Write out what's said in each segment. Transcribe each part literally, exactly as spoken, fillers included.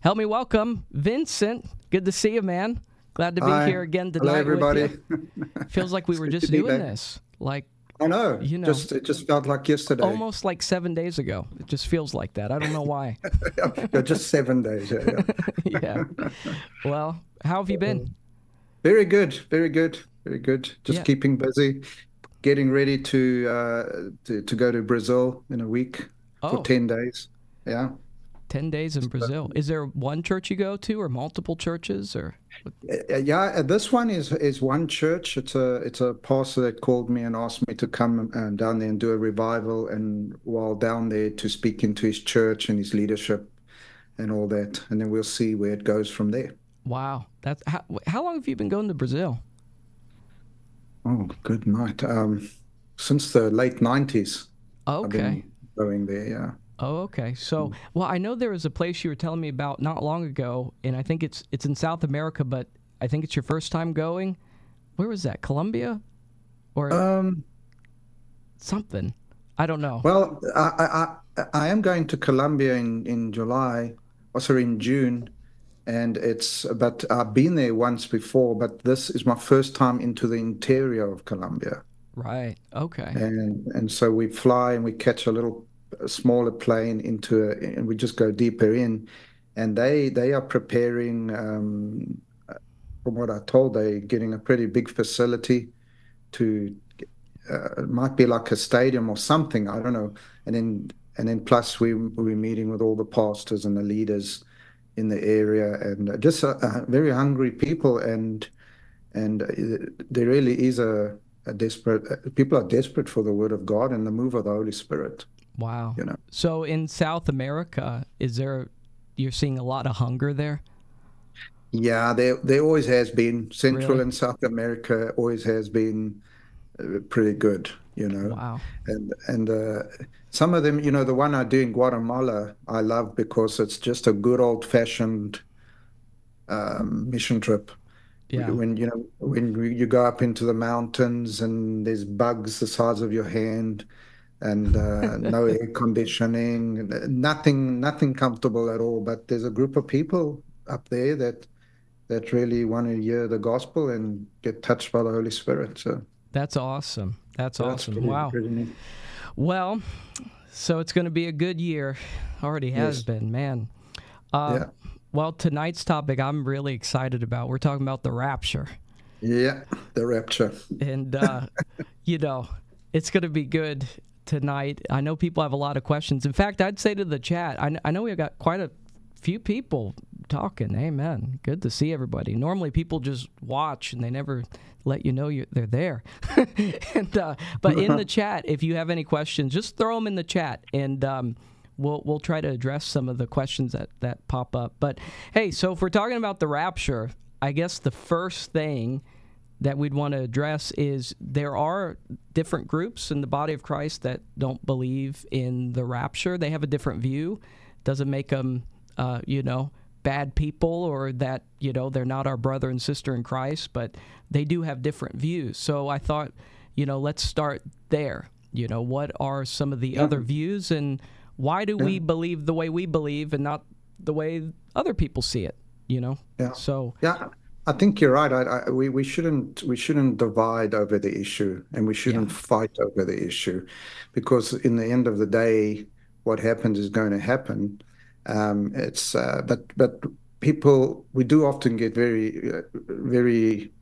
help me welcome Vincent. Good to see you, man. Glad to be Hi. here again tonight. Hello, everybody. With you. Feels like we were just doing this. Like, I know. you know, just it just felt like yesterday. Almost like seven days ago. It just feels like that. I don't know why. Yeah, just seven days. Yeah, yeah. yeah. Well, how have you been? Very good. Very good. Very good. Just yeah. keeping busy, getting ready to uh to, to go to Brazil in a week oh. for ten days. Yeah. ten days in Brazil. Is there one church you go to or multiple churches or? Yeah, this one is is one church. It's a it's a pastor that called me and asked me to come uh, down there and do a revival, and while down there to speak into his church and his leadership and all that, and then we'll see where it goes from there. Wow, that's how, how long have you been going to Brazil? Oh, good night. Um, since the late nineties. Okay. I've been going there, yeah. Oh, okay. So, well, I know there was a place you were telling me about not long ago, and I think it's it's in South America, but I think it's your first time going. Where was that? Colombia, or um, something? I don't know. Well, I I, I am going to Colombia in in July, or sorry, in June, and it's but I've been there once before, but this is my first time into the interior of Colombia. Right. Okay. And and so we fly and we catch a little a smaller plane into a, and we just go deeper in, and they they are preparing. Um, from what I told, they're getting a pretty big facility to. Uh, it might be like a stadium or something. I don't know. And then and then plus we we're meeting with all the pastors and the leaders in the area, and just uh, uh, very hungry people, and and uh, there really is a, a desperate. Uh, people are desperate for the word of God and the move of the Holy Spirit. Wow. You know. So in South America, is there you're seeing a lot of hunger there? Yeah, there there always has been. Central Really? and South America always has been uh, pretty good, you know. Wow. And and uh, some of them, you know, the one I do in Guatemala, I love because it's just a good old-fashioned um, mission trip. Yeah. When you know when you go up into the mountains and there's bugs the size of your hand, and uh, no air conditioning, nothing nothing comfortable at all. But there's a group of people up there that that really want to hear the gospel and get touched by the Holy Spirit. So that's awesome. That's so awesome. That's pretty, wow. Pretty neat. Well, so it's going to be a good year. Already has Yes. been, man. Uh, yeah. Well, tonight's topic I'm really excited about. We're talking about the rapture. Yeah, the rapture. And, uh, you know, it's going to be good tonight. I know people have a lot of questions. In fact, I'd say to the chat, I, I know we've got quite a few people talking. Amen. Good to see everybody. Normally people just watch and they never let you know you're, they're there. and uh, But in the chat, if you have any questions, just throw them in the chat, and um, we'll we'll try to address some of the questions that, that pop up. But, hey, so if we're talking about the rapture, I guess the first thing that we'd want to address is there are different groups in the body of Christ that don't believe in the rapture. They have a different view. Doesn't make them, uh, you know, bad people, or that, you know, they're not our brother and sister in Christ, but they do have different views. So I thought, you know, let's start there. You know, what are some of the Yeah. other views, and why do Yeah. we believe the way we believe and not the way other people see it, you know? Yeah. So Yeah. I think you're right. I, I, we we shouldn't we shouldn't divide over the issue, and we shouldn't Yeah. fight over the issue, because in the end of the day, what happens is going to happen. Um, it's uh, but but people, we do often get very uh, very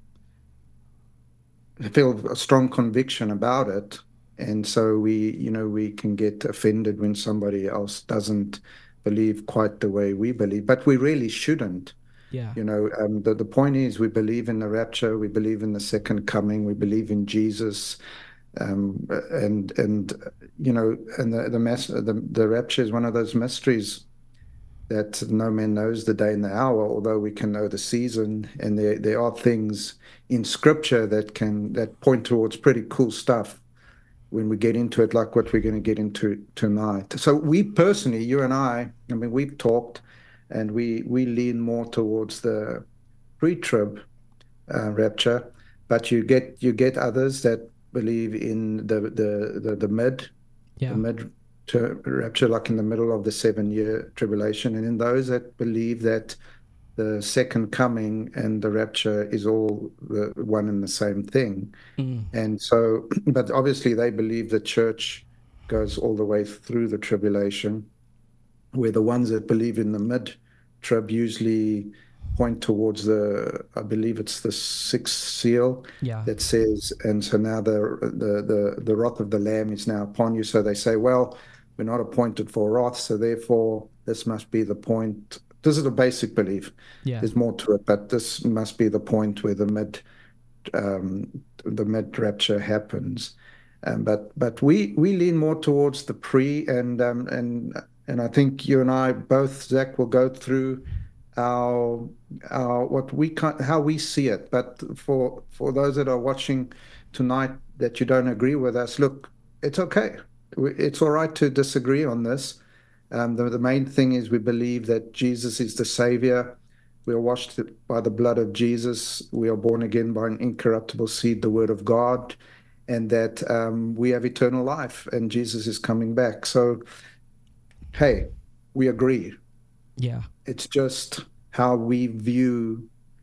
feel a strong conviction about it, and so we you know we can get offended when somebody else doesn't believe quite the way we believe, but we really shouldn't. yeah. You know, um, the, the point is, we believe in the rapture, we believe in the second coming, we believe in Jesus, um, and and you know, and the the, mass, the the rapture is one of those mysteries that no man knows the day and the hour, although we can know the season, and there there are things in Scripture that can that point towards pretty cool stuff when we get into it, like what we're going to get into tonight. So we personally, you and I, I mean, we've talked, and we we lean more towards the pre-trib uh, rapture, but you get you get others that believe in the the the, the mid the Yeah. mid rapture, rapture like in the middle of the seven-year tribulation, and in those that believe that the second coming and the rapture is all the one and the same thing. Mm. And so, but obviously they believe the church goes all the way through the tribulation, where the ones that believe in the mid-trib usually point towards the, I believe it's the sixth seal yeah. that says, and so now the, the, the, the wrath of the Lamb is now upon you. So they say, well, we're not appointed for wrath, so therefore this must be the point. This is a basic belief. Yeah. There's more to it, but this must be the point where the mid, um, the mid rapture happens. Um, but but we we lean more towards the pre, and um, and and I think you and I both, Zach, will go through our our what we can, how we see it. But for for those that are watching tonight that you don't agree with us, look, it's okay. It's all right to disagree on this. Um, the, the main thing is we believe that Jesus is the Savior. We are washed by the blood of Jesus. We are born again by an incorruptible seed, the Word of God, and that um, we have eternal life, and Jesus is coming back. So, hey, we agree. Yeah. It's just how we view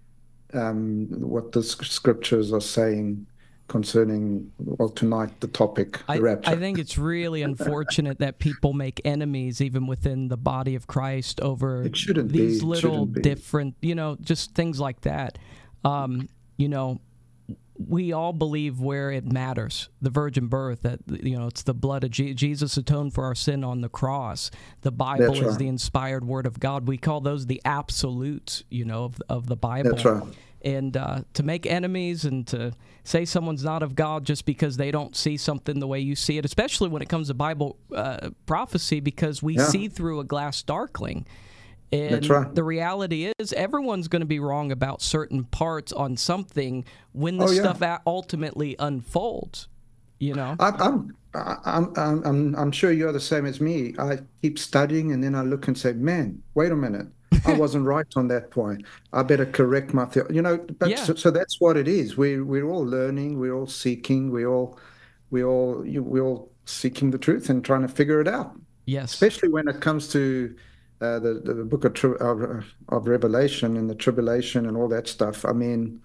um, what the scriptures are saying concerning, well, tonight, the topic, the I, rapture. I think it's really unfortunate that people make enemies even within the body of Christ over it shouldn't these be. little be. different, you know, just things like that. Um, you know, we all believe where it matters, the virgin birth, that, you know, it's the blood of Je- Jesus atoned for our sin on the cross. The Bible That's is right. the inspired word of God. We call those the absolutes, you know, of, of the Bible. That's right. And uh, to make enemies and to say someone's not of God just because they don't see something the way you see it, especially when it comes to Bible uh, prophecy, because we yeah. see through a glass darkling. And That's right. the reality is everyone's going to be wrong about certain parts on something when the oh, yeah. stuff ultimately unfolds, you know? I, I'm, I'm, I'm, I'm, I'm sure you're the same as me. I keep studying, and then I look and say, man, wait a minute. I wasn't right on that point. I better correct my theory. You know, but Yeah. so, so that's what it is. We we're all learning. We're all seeking. We all we all you, we're all seeking the truth and trying to figure it out. Yes. Especially when it comes to uh, the the book of, tri- of of Revelation and the tribulation and all that stuff. I mean,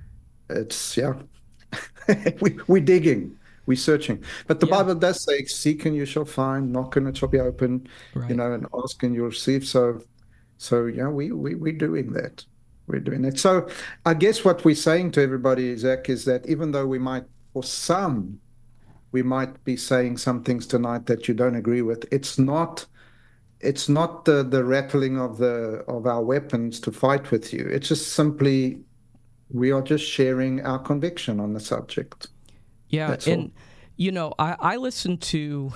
it's yeah, we we're digging. We're searching. But the Yeah. Bible does say, seek and you shall find, knock and it shall be open, Right. you know, and ask and you'll receive. So, so yeah, we, we, we're doing that. We're doing that. So I guess what we're saying to everybody, Zach, is that even though we might, for some, we might be saying some things tonight that you don't agree with, it's not it's not the, the rattling of the of our weapons to fight with you. It's just simply we are just sharing our conviction on the subject. Yeah, That's and all. you know, I, I listen to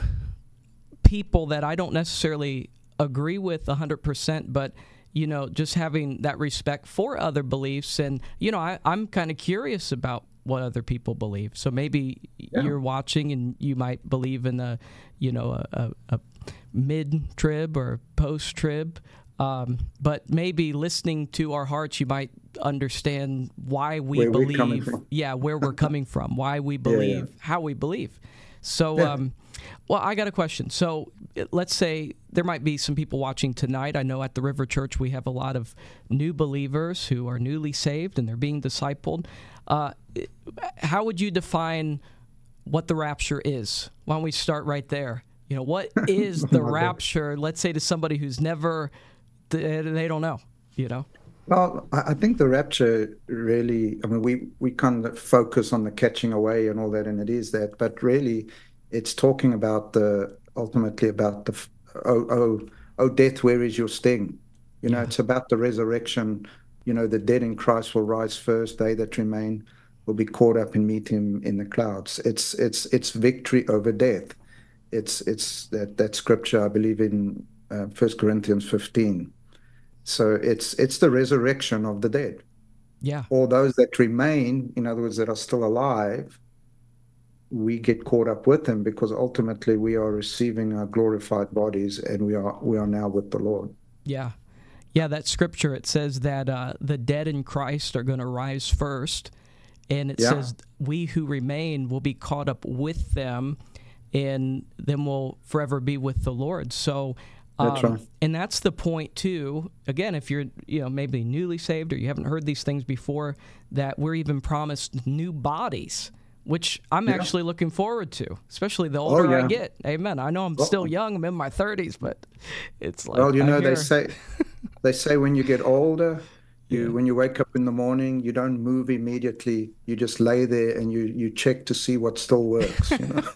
people that I don't necessarily agree with one hundred percent, but you know, just having that respect for other beliefs, and you know, I, I'm kind of curious about what other people believe. So maybe Yeah. you're watching and you might believe in a, you know, a, a, a mid-trib or post-trib. Um, but maybe listening to our hearts, you might understand why we Where we're coming believe, from. yeah, where we're coming from, why we believe, yeah. how we believe. So, Yeah. um, well, I got a question. So let's say there might be some people watching tonight. I know at the River Church we have a lot of new believers who are newly saved and they're being discipled. Uh, how would you define what the rapture is? Why don't we start right there? You know, what is the Oh, rapture? Let's say to somebody who's never, they, they don't know, you know? Well, I I think the rapture really, I mean, we, we kind of focus on the catching away and all that, and it is that, but really it's talking about the, ultimately about the, oh, oh, oh, death, where is your sting? You know, Yeah. it's about the resurrection. You know, the dead in Christ will rise first, they that remain will be caught up and meet him in the clouds. It's, it's, it's victory over death. It's, it's that, that scripture, I believe in uh, First Corinthians fifteen. So it's it's the resurrection of the dead. Yeah. All those that remain, in other words, that are still alive, we get caught up with them because ultimately we are receiving our glorified bodies and we are we are now with the Lord. Yeah. Yeah, that scripture, it says that uh, the dead in Christ are going to rise first. And it Yeah. says we who remain will be caught up with them and then we'll forever be with the Lord. So, um, That's right. and that's the point too. Again, if you're, you know, maybe newly saved or you haven't heard these things before, that we're even promised new bodies, which I'm Yeah. actually looking forward to, especially the older yeah. I get. Amen. I know I'm Well- still young. I'm in my thirties, but it's like, Well, you I know, they hear- say they say when you get older, you Yeah. when you wake up in the morning, you don't move immediately. You just lay there and you you check to see what still works, you know.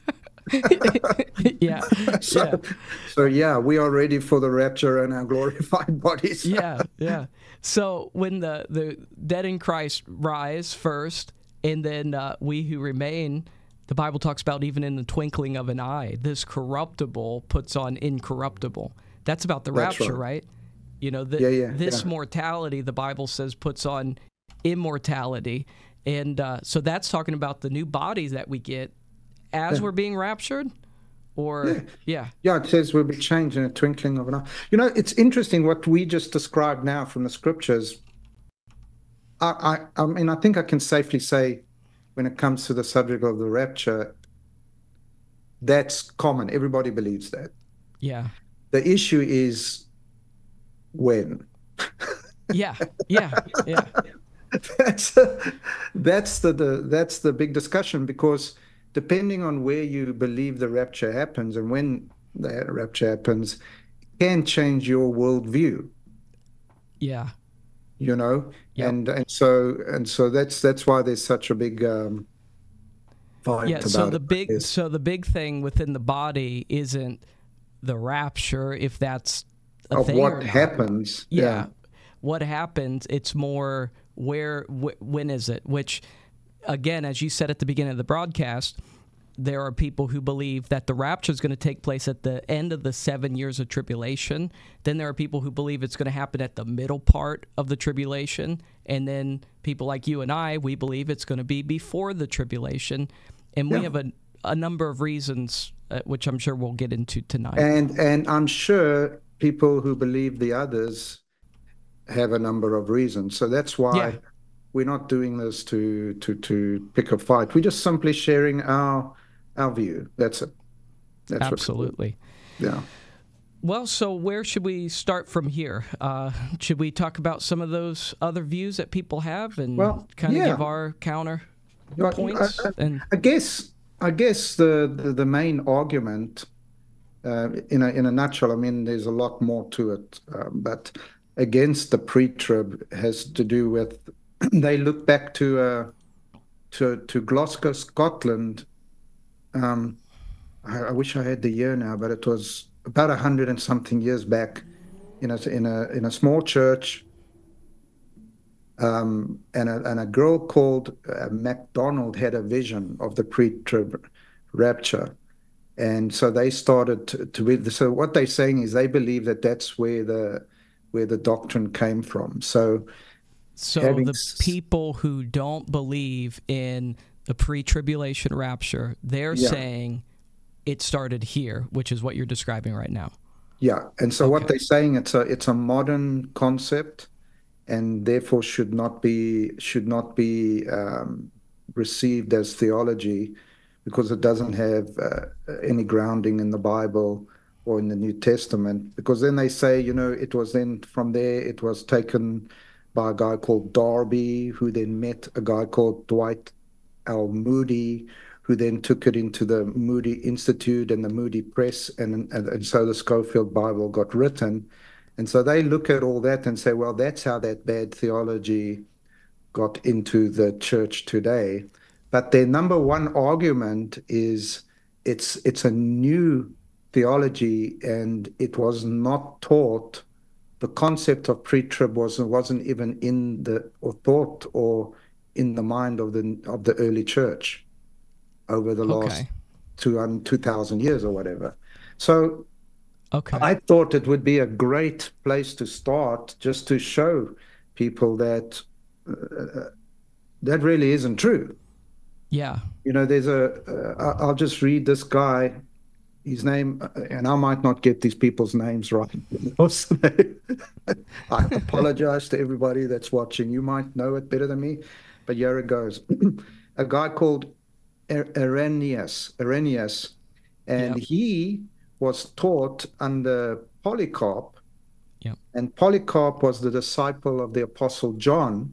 yeah, So, yeah, so yeah, we are ready for the rapture and our glorified bodies. yeah, yeah. So when the, the dead in Christ rise first, and then uh, we who remain, the Bible talks about even in the twinkling of an eye, this corruptible puts on incorruptible. That's about the That's rapture, right. right? You know, the, Yeah, yeah, this yeah. mortality, the Bible says, puts on immortality. And uh, so that's talking about the new bodies that we get as Yeah. we're being raptured? Or, Yeah. yeah. Yeah, it says we'll be changed in a twinkling of an eye. You know, it's interesting what we just described now from the scriptures. I, I, I mean, I think I can safely say when it comes to the subject of the rapture, that's common. Everybody believes that. Yeah. The issue is when. Yeah. Yeah. Yeah. That's that's the, the that's the big discussion, because depending on where you believe the rapture happens and when the rapture happens, it can change your worldview. Yeah. You know, Yep. and and so and so that's that's why there's such a big um, fight Yeah, about so it, the I big guess. so the big thing within the body isn't the rapture, if that's a Of thing or what not. happens. Yeah. What happens, it's more where wh- when is it? Which again, as you said at the beginning of the broadcast, there are people who believe that the rapture is going to take place at the end of the seven years of tribulation. Then there are people who believe it's going to happen at the middle part of the tribulation. And then people like you and I, we believe it's going to be before the tribulation. And we Yeah. have a, a number of reasons, uh, which I'm sure we'll get into tonight. And and I'm sure people who believe the others have a number of reasons. So that's why Yeah. we're not doing this to to to pick a fight. We're just simply sharing our our view. That's it. That's what. Absolutely. Yeah. Well, so where should we start from here? Uh, should we talk about some of those other views that people have and Well, kind of yeah. give our counter Well, points? I, I- And I guess I guess the the, the main argument, uh, in a in a nutshell, I mean, there's a lot more to it, um, but against the pre-trib has to do with they look back to uh, to to Glasgow, Scotland. Um, I, I wish I had the year now, but it was about a hundred and something years back, in a in a in a small church. Um, and a and a girl called uh, MacDonald had a vision of the pre-trib rapture, and so they started to, to read. So what they're saying is they believe that that's where the where the doctrine came from. So so having the s- people who don't believe in the pre-tribulation rapture, they're Yeah. saying it started here, which is what you're describing right now. yeah, and so what Okay. they're saying, it's a it's a modern concept, and therefore should not be should not be um, received as theology, because it doesn't have uh, any grounding in the Bible or in the New Testament. Because then they say, you know, it was then from there it was taken by a guy called Darby, who then met a guy called Dwight L. Moody, who then took it into the Moody Institute and the Moody Press, and, and, and so the Schofield Bible got written. And so they look at all that and say, well, that's how that bad theology got into the church today. But their number one argument is it's it's a new theology, and it was not taught. The concept of pre-trib wasn't wasn't even in the or thought or in the mind of the of the early church over the last Okay. two um, two thousand years or whatever. So Okay. I thought it would be a great place to start, just to show people that uh, that really isn't true. Yeah. You know, there's a. Uh, I'll just read this guy. His name, uh, and I might not get these people's names right. I apologize to everybody that's watching. You might know it better than me, but here it goes. A guy called Irenaeus. Irenaeus, And Yep. he was taught under Polycarp, Yep. and Polycarp was the disciple of the Apostle John,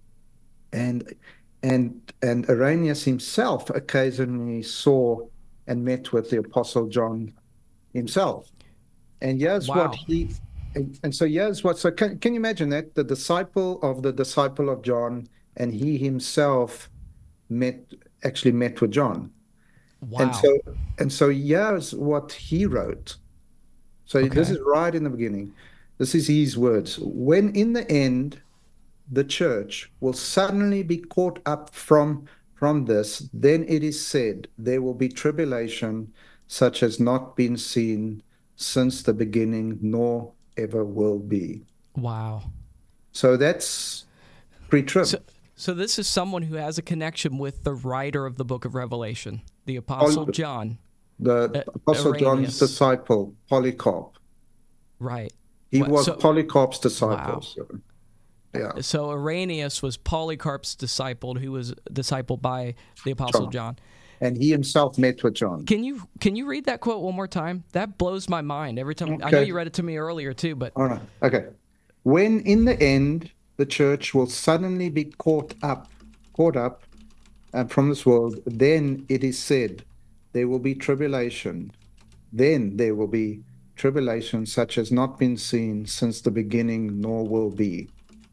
and and and Irenaeus himself occasionally saw and met with the Apostle John himself. And here's what Wow. he and, and so here's what so can, can you imagine that the disciple of the disciple of John, and he himself met actually met with John. And Wow. so and so here's what he wrote. So this Okay. is right in the beginning. This is his words. When in the end the church will suddenly be caught up from from this, then it is said there will be tribulation such as not been seen since the beginning, nor ever will be. Wow. So that's pre-trib. So, so this is someone who has a connection with the writer of the book of Revelation, the Apostle Poly- John. The uh, Apostle John's Irenaeus. disciple, Polycarp. Right. He What- was so- Polycarp's disciple. Wow. So, yeah. So Irenaeus was Polycarp's disciple, who was discipled by the Apostle John. John. And he himself met with John. Can you can you read that quote one more time? That blows my mind every time. I know Okay. you read it to me earlier too, but All right. Okay. When in the end the church will suddenly be caught up, caught up uh, from this world, then it is said there will be tribulation. Then there will be tribulation such as not been seen since the beginning, nor will be.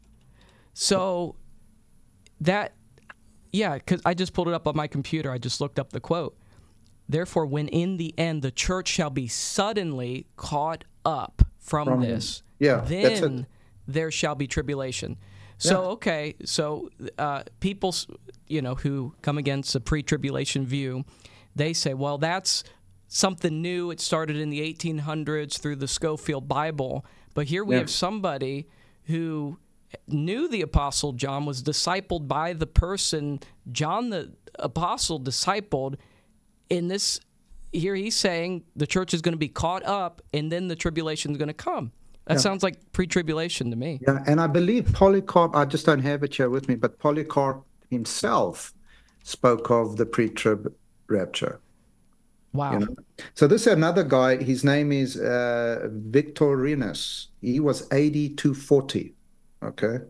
so that yeah, because I just pulled it up on my computer. I just looked up the quote. Therefore, when in the end the church shall be suddenly caught up from, From- this, yeah, that's it. then there shall be tribulation. So, Yeah. okay, so uh, people, you know, who come against a pre-tribulation view, they say, well, that's something new. It started in the eighteen hundreds through the Scofield Bible. But here we Yeah. have somebody who knew the Apostle John, was discipled by the person John the Apostle discipled. In this, here he's saying the church is going to be caught up, and then the tribulation is going to come. That Yeah. sounds like pre-tribulation to me. Yeah, and I believe Polycarp, I just don't have it here with me, but Polycarp himself spoke of the pre-trib rapture. Wow. You know? So this is another guy, his name is uh, Victorinus. He was A D two forty, okay?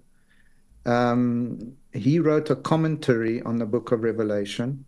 Um, he wrote a commentary on the book of Revelation,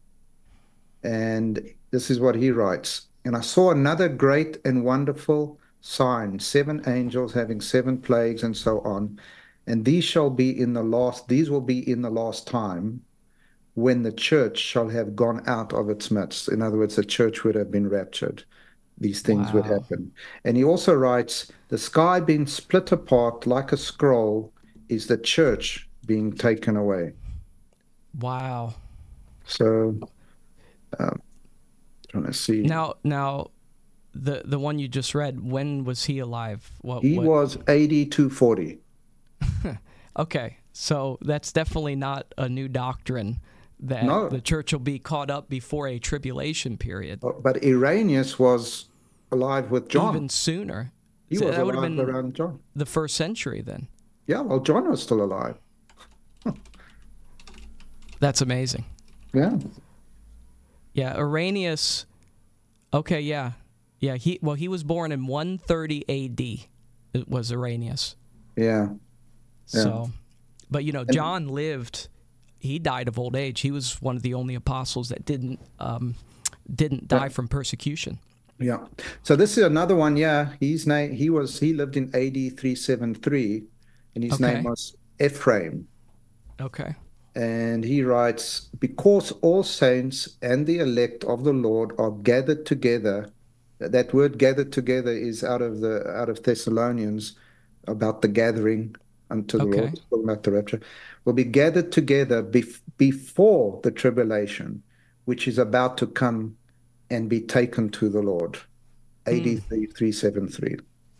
and this is what he writes. And I saw another great and wonderful sign, seven angels having seven plagues and so on. And these shall be in the last, these will be in the last time, when the church shall have gone out of its midst. In other words, the church would have been raptured. These things would Wow. happen. And he also writes, the sky being split apart like a scroll is the church being taken away. Wow. So, um, trying to see. Now, now, the the one you just read, when was he alive? What, He what? was A D two forty. Okay, so that's definitely not a new doctrine that No. the church will be caught up before a tribulation period. But Irenaeus was alive with John. Even sooner. he So was that would have alive been around John. the first century then. Yeah, well, John was still alive. That's amazing. Yeah. Yeah, Irenaeus. Okay, yeah, yeah. He well, he was born in one thirty A D. It was Irenaeus. Yeah. Yeah. So, but you know, John lived. He died of old age. He was one of the only apostles that didn't um, didn't die from persecution. Yeah. So this is another one. Yeah. His name, he was, he lived in A D three seventy-three, and his Okay. name was Ephraim. Okay. And he writes, because all saints and the elect of the Lord are gathered together. That word gathered together is out of the out of Thessalonians, about the gathering unto the Okay. Lord, talking about the rapture, will be gathered together bef- before the tribulation, which is about to come and be taken to the Lord. A D three seventy-three.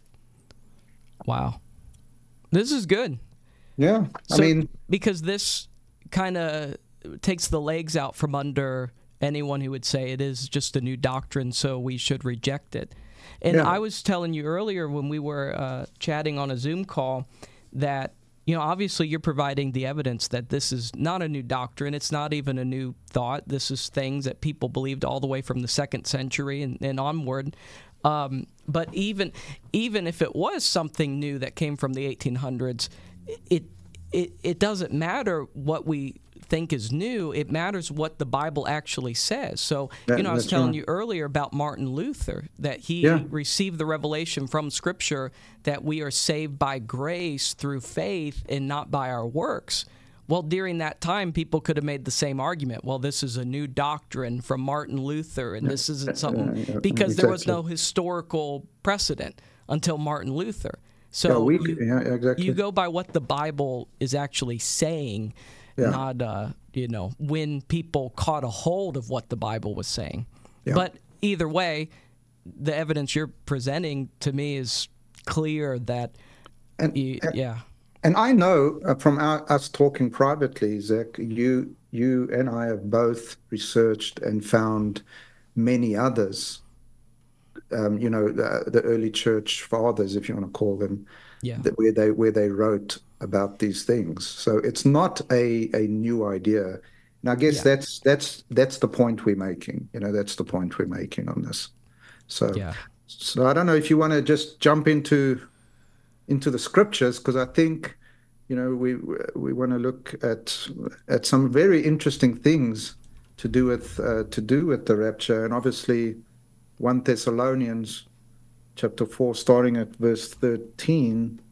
Wow. This is good. Yeah. I So, mean, because this kind of takes the legs out from under anyone who would say it is just a new doctrine, so we should reject it. And Yeah. I was telling you earlier when we were uh, chatting on a Zoom call that, you know, obviously you're providing the evidence that this is not a new doctrine. It's not even a new thought. This is things that people believed all the way from the second century and, and onward. Um, but even even if it was something new that came from the eighteen hundreds, it it it doesn't matter what we think is new. It matters what the Bible actually says. So, that, you know, I was telling right. you earlier about Martin Luther, that he yeah. received the revelation from Scripture that we are saved by grace through faith and not by our works. Well, during that time, people could have made the same argument. Well, this is a new doctrine from Martin Luther, and this isn't something, yeah, yeah, because exactly. there was no historical precedent until Martin Luther. So yeah, we, you, yeah, exactly. you go by what the Bible is actually saying, yeah. not, uh, you know, when people caught a hold of what the Bible was saying. Yeah. But either way, the evidence you're presenting to me is clear that, and, you, and, yeah. And I know uh, from our, us talking privately, Zach, you you and I have both researched and found many others, um, you know, the, the early church fathers, if you want to call them, yeah. that where they where they wrote about these things. So it's not a, a new idea. And I guess yeah. that's that's that's the point we're making. You know, that's the point we're making on this. So yeah. so I don't know if you want to just jump into into the scriptures, because I think, you know, we we want to look at at some very interesting things to do with uh, to do with the rapture, and obviously, First Thessalonians chapter four, starting at verse thirteen,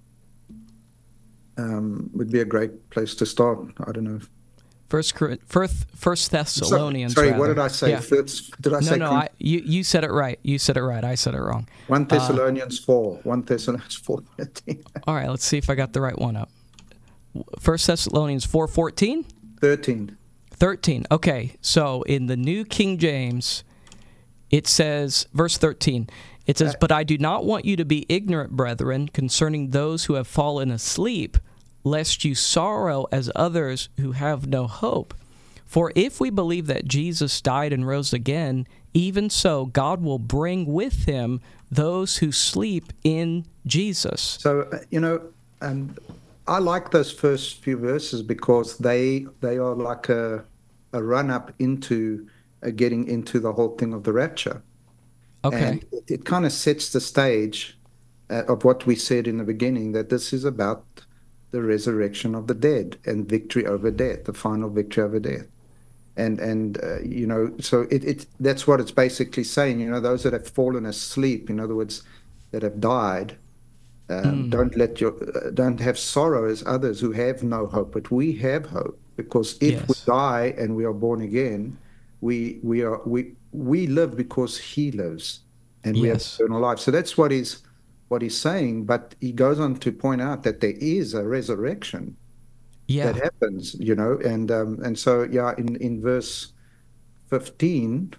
um, would be a great place to start. I don't know. If, First, first, First Thessalonians. So, sorry, rather. what did I say? Yeah. First, did I no, say? No, no. You you said it right. You said it right. I said it wrong. First Thessalonians uh, four. First Thessalonians four thirteen. All right. Let's see if I got the right one up. First Thessalonians four fourteen. Thirteen. Thirteen. Okay. So in the New King James, it says, verse thirteen. It says, "But I do not want you to be ignorant, brethren, concerning those who have fallen asleep, lest you sorrow as others who have no hope. For if we believe that Jesus died and rose again, even so God will bring with him those who sleep in Jesus." So, uh, you know, and I like those first few verses because they they are like a, a run-up into uh, getting into the whole thing of the rapture. Okay. And it, it kind of sets the stage uh, of what we said in the beginning, that this is about the resurrection of the dead and victory over death, the final victory over death. And, and uh, you know, so it, it that's what it's basically saying. You know, those that have fallen asleep, in other words, that have died, um, mm. don't let your uh, don't have sorrow as others who have no hope. But we have hope, because if yes. we die and we are born again, we we are we we live because He lives, and we yes. have eternal life. So that's what he's what he's saying. But he goes on to point out that there is a resurrection. Yeah. That happens, you know, and um, and so yeah, in, in verse fifteen,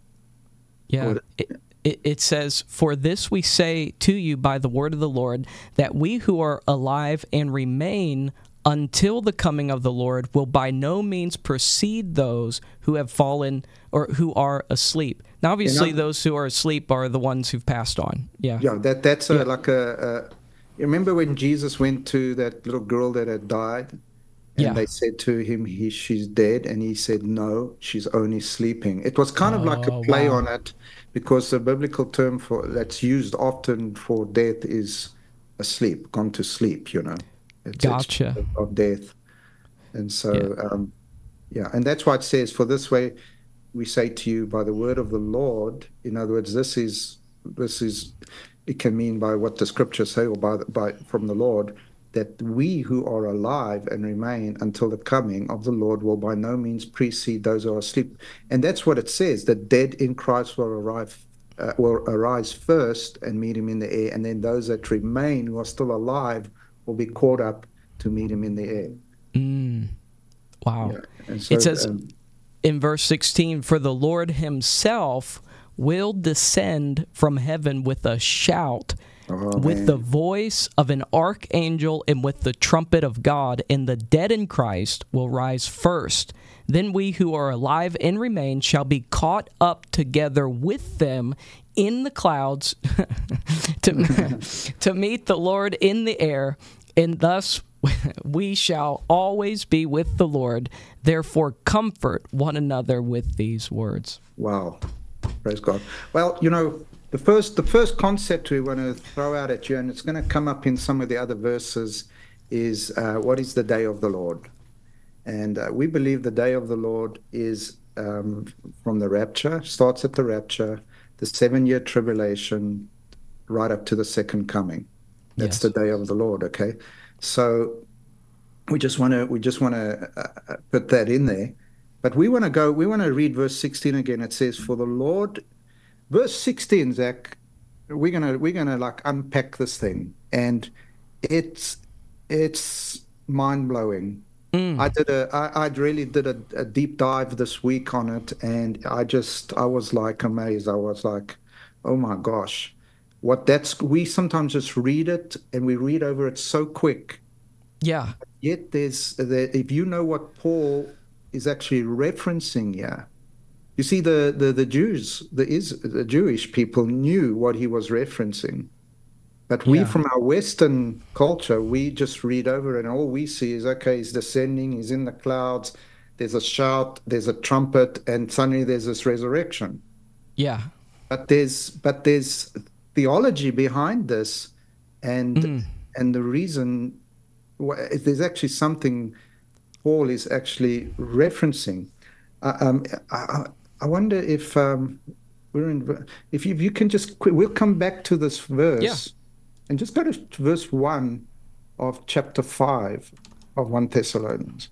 yeah, or, it, it, it says, "For this we say to you by the word of the Lord, that we who are alive and remain until the coming of the Lord will by no means precede those who have fallen or who are asleep." Now, obviously, you know, those who are asleep are the ones who've passed on. Yeah, yeah, that that's a, yeah. like a, a. You remember when Jesus went to that little girl that had died? And yeah. they said to him, he, she's dead. And he said, no, she's only sleeping. It was kind of oh, like a play wow. on it, because the biblical term for that's used often for death is asleep, gone to sleep, you know. It's, gotcha. It's of death. And so, yeah. Um, yeah, and that's why it says, for this way we say to you by the word of the Lord. In other words, this is, this is, it can mean by what the scriptures say, or by, by from the Lord, that we who are alive and remain until the coming of the Lord will by no means precede those who are asleep. And that's what it says, the dead in Christ will arrive, uh, will arise first and meet him in the air, and then those that remain who are still alive will be caught up to meet him in the air. Mm. Wow. Yeah. And so, it says um, in verse sixteen, "For the Lord himself will descend from heaven with a shout, Oh, with man. the voice of an archangel, and with the trumpet of God, and the dead in Christ will rise first. Then we who are alive and remain shall be caught up together with them in the clouds to, to meet the Lord in the air, and thus We shall always be with the Lord. Therefore, comfort one another with these words. Wow. Praise God. Well, you know, the first the first concept we want to throw out at you, and it's going to come up in some of the other verses, is uh, what is the day of the Lord? And uh, we believe the day of the Lord is um, from the rapture, starts at the rapture, the seven-year tribulation, right up to the second coming. That's Yes. the day of the Lord. Okay, so we just want to we just want to uh, put that in there, but we want to go. We want to read verse sixteen again. It says, "For the Lord," verse sixteen, Zach. We're gonna we're gonna like unpack this thing, and it's it's mind blowing. Mm. I did a I I really did a, a deep dive this week on it, and I just I was like amazed. I was like, oh my gosh, what that's we sometimes just read it and we read over it so quick. Yeah. Yet there's the if you know what Paul is actually referencing here, you see the the the Jews, the is the Jewish people knew what he was referencing. But we, Yeah. from our Western culture, we just read over it, and all we see is, okay, he's descending, he's in the clouds, there's a shout, there's a trumpet, and suddenly there's this resurrection. Yeah. But there's but there's theology behind this, and Mm. and the reason wh- there's actually something Paul is actually referencing. Uh, um, I, I I wonder if um, we're in if you, if you can just qu- we'll come back to this verse. Yeah. And just go to verse one of chapter five of First Thessalonians.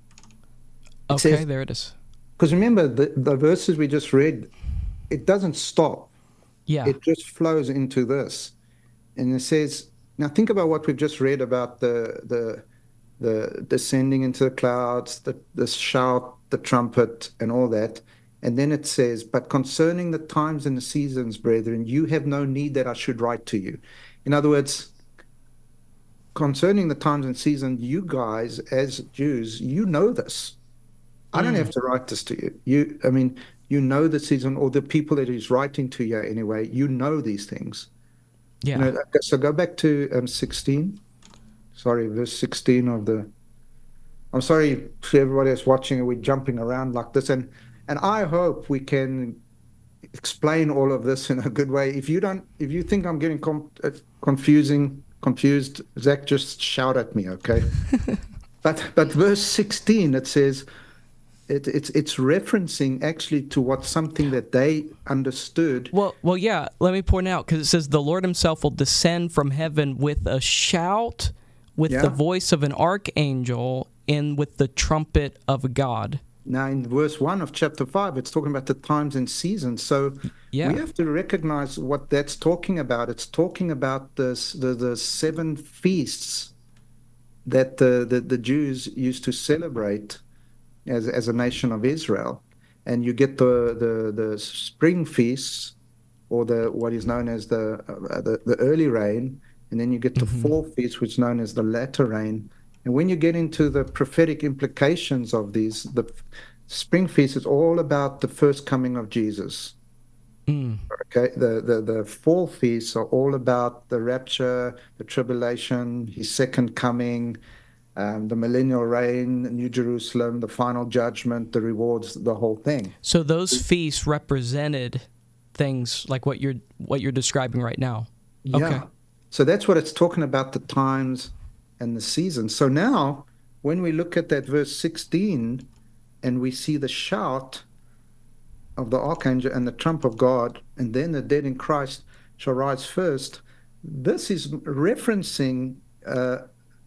It Okay, says, there it is. because remember, the, the verses we just read, it doesn't stop. Yeah. It just flows into this. And it says, now think about what we've just read about the the the descending into the clouds, the, the shout, the trumpet, and all that. And then it says, but concerning the times and the seasons, brethren, you have no need that I should write to you. In other words, concerning the times and seasons, you guys, as Jews, you know this. I don't Mm. have to write this to you. You, I mean, you know the season, or the people that he's writing to you anyway, you know these things. Yeah. You know, so go back to um, sixteen. Sorry, verse sixteen of the. I'm sorry to everybody that's watching, and we're jumping around like this, and and I hope we can explain all of this in a good way. If you don't, if you think I'm getting com- uh, confusing, confused, Zach, just shout at me, okay? but but verse sixteen, it says it, it's it's referencing actually to what something that they understood. Well, well, yeah. Let me point out, because it says the Lord Himself will descend from heaven with a shout, with Yeah. the voice of an archangel, and with the trumpet of God. Now, in verse one of chapter five, it's talking about the times and seasons. So Yeah. we have to recognize what that's talking about. It's talking about this, the the seven feasts that the, the, the Jews used to celebrate as as a nation of Israel. And you get the the, the spring feasts, or the what is known as the, uh, the the early rain, and then you get the Mhm. fall feast, which is known as the latter rain. And when you get into the prophetic implications of these, the spring feast is all about the first coming of Jesus. Mm. Okay, the, the, the fall feasts are all about the rapture, the tribulation, his second coming, um, the millennial reign, New Jerusalem, the final judgment, the rewards, the whole thing. So those feasts represented things like what you're what you're describing right now. Yeah. Okay. So that's what it's talking about, the times and the seasons. So now, when we look at that verse sixteen and we see the shout of the archangel and the trump of God, and then the dead in Christ shall rise first, this is referencing uh,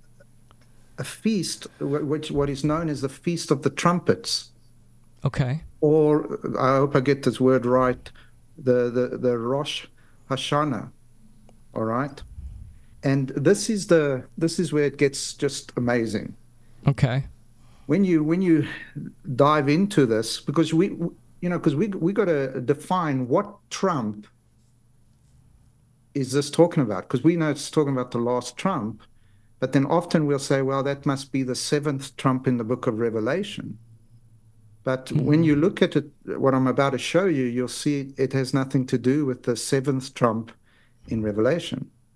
a feast, which what is known as the Feast of the Trumpets, Okay. or I hope I get this word right, the the, the Rosh Hashanah. All right. And this is the this is where it gets just amazing. Okay. When you when you dive into this, because we you know because we we got to define what trump is this talking about, because we know it's talking about the last trump, but then often we'll say, well, that must be the seventh trump in the book of Revelation. But Mhm. when you look at it, what I'm about to show you, you'll see it has nothing to do with the seventh trump in Revelation.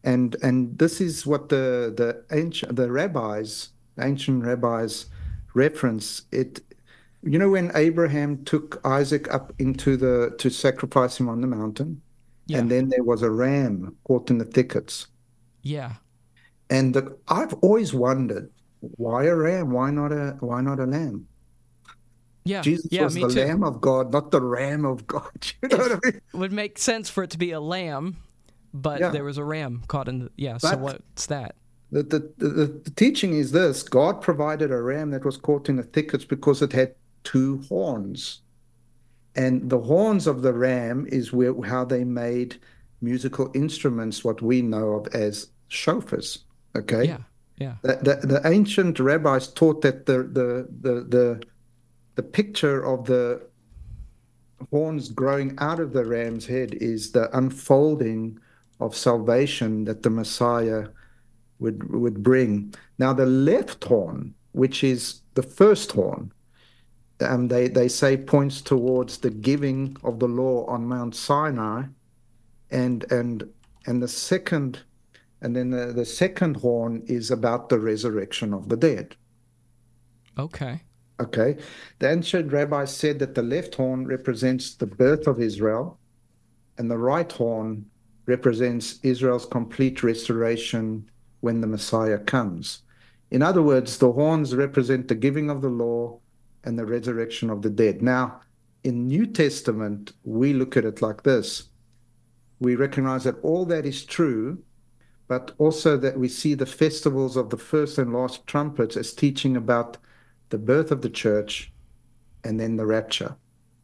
And and this is what the the ancient the rabbis, ancient rabbis reference it. You know, when Abraham took Isaac up into the to sacrifice him on the mountain, Yeah. and then there was a ram caught in the thickets. Yeah. And the, I've always wondered, why a ram? Why not a why not a lamb? Yeah. Jesus Yeah, was me the too. Lamb of God, not the Ram of God. You know what I If mean? it would make sense for it to be a lamb, but Yeah. there was a ram caught in the, yeah, so But what's that? the, the, the, the teaching is this: God provided a ram that was caught in the thickets because it had two horns. And the horns of the ram is where how they made musical instruments, what we know of as shofars. Okay. Yeah. Yeah. The, the, the ancient rabbis taught that the the the the, the picture of the horns growing out of the ram's head is the unfolding of salvation that the Messiah would would bring. Now, the left horn, which is the first horn, um, they they say points towards the giving of the law on Mount Sinai, and and and the second, and then the, the second horn is about the resurrection of the dead. Okay. Okay, the ancient rabbis said that the left horn represents the birth of Israel, and the right horn represents Israel's complete restoration when the Messiah comes. In other words, the horns represent the giving of the law and the resurrection of the dead. Now, in New Testament, we look at it like this. We recognize that all that is true, but also that we see the festivals of the first and last trumpets as teaching about the birth of the church and then the rapture.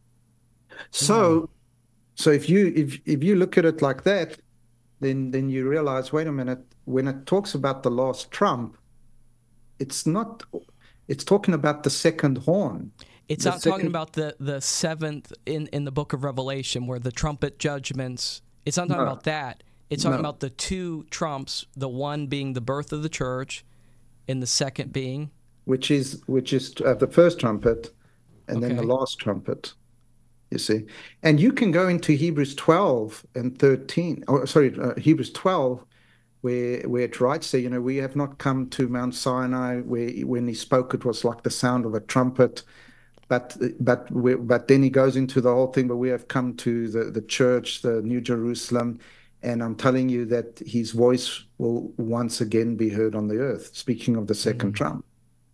Mm. So So if you if if you look at it like that, then then you realize, wait a minute, when it talks about the last trump, it's not it's talking about the second horn. It's The not talking second about the, the seventh in, in the book of Revelation where the trumpet judgments. It's not talking no, about that. It's talking no, about the two trumps, the one being the birth of the church and the second being, which is which is uh, the first trumpet and then the okay. last trumpet, you see. And you can go into Hebrews twelve and thirteen, or sorry, uh, Hebrews twelve, where where it writes there, you know, we have not come to Mount Sinai where when he spoke it was like the sound of a trumpet. But but we, but then he goes into the whole thing. But we have come to the the church, the New Jerusalem, and I'm telling you that his voice will once again be heard on the earth. Speaking of the second Mm. trump,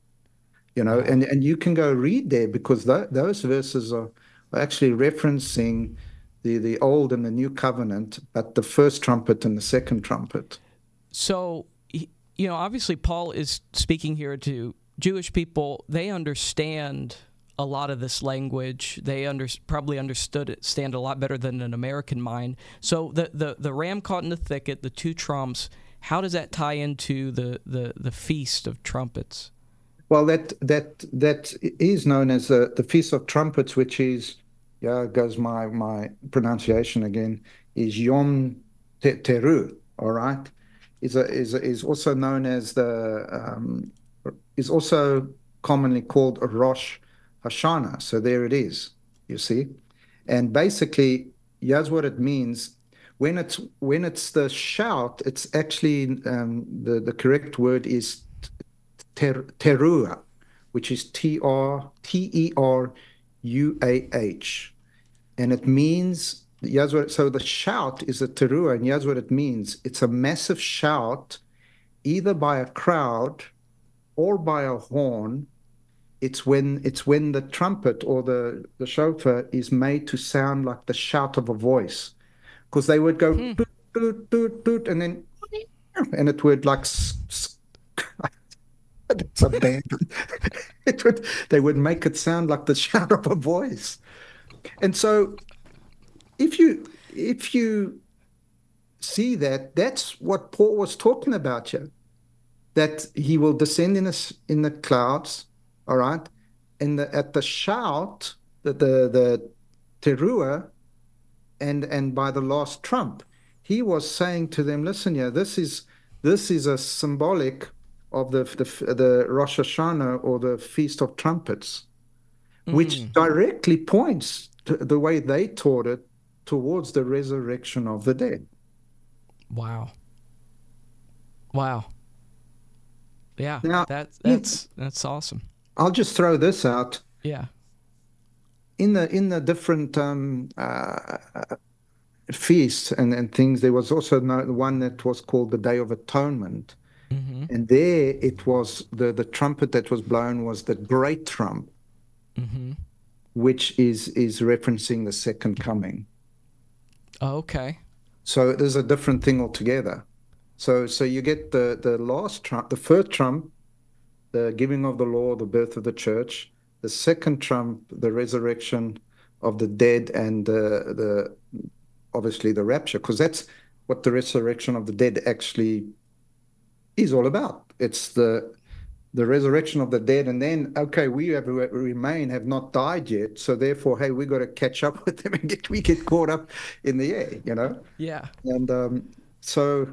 you know, Wow. and and you can go read there because th those verses are, are actually referencing the the old and the new covenant, but the first trumpet and the second trumpet. So, y- you know, obviously Paul is speaking here to Jewish people. They understand a lot of this language. They under, probably understood it, stand a lot better than an American mind. So the, the, the ram caught in the thicket, the two trumps, how does that tie into the, the, the Feast of Trumpets? Well, that that that is known as uh, the Feast of Trumpets, which is, yeah, goes my my pronunciation again, is Yom Te- Teru. All right, is a, is a, is also known as the um, is also commonly called a Rosh Hashanah. So there it is, you see, and basically, here's what it means. When it's when it's the shout, it's actually um, the the correct word is ter, teruah, which is T R T E R U A H, and it means here's what, so the shout is a teruah, and here's what it means: it's a massive shout, either by a crowd or by a horn. It's when it's when the trumpet or the the shofar is made to sound like the shout of a voice, because they would go Hmm. toot, toot, toot, toot, and then and it would like it's a band. It would they would make it sound like the shout of a voice. And so if you if you see that, that's what Paul was talking about here, that he will descend in us in the clouds, all right? And the, at the shout, the the, the teruah, and and by the last trump, he was saying to them, listen here, this is this is a symbolic of the the, the Rosh Hashanah, or the Feast of Trumpets, which Mm. directly points to the way they taught it towards the resurrection of the dead. Wow. Wow. Yeah, Now, that, that's, that's awesome. I'll just throw this out. Yeah. In the in the different um, uh, feasts and, and things, there was also no, one that was called the Day of Atonement. Mm-hmm. And there it was, the, the trumpet that was blown was the great trump, Mm-hmm. which is is referencing the second coming. Oh, okay. So there's a different thing altogether. So so you get the the last trump, the first trump, the giving of the law, the birth of the church. The second trump, the resurrection of the dead, and uh, the obviously the rapture, because that's what the resurrection of the dead actually is all about. It's the the resurrection of the dead, and then okay, we have remain have not died yet, so therefore, hey, we got to catch up with them and get we get caught up in the air, you know. Yeah. And um, so,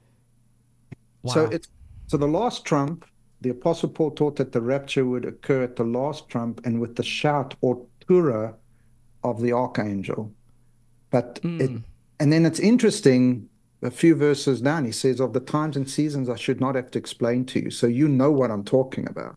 Wow. so it's so the last trump. The Apostle Paul taught that the rapture would occur at the last trump and with the shout or tura of the archangel. But Mm. it, and then it's interesting. A few verses down, he says, "Of the times and seasons, I should not have to explain to you, so you know what I'm talking about."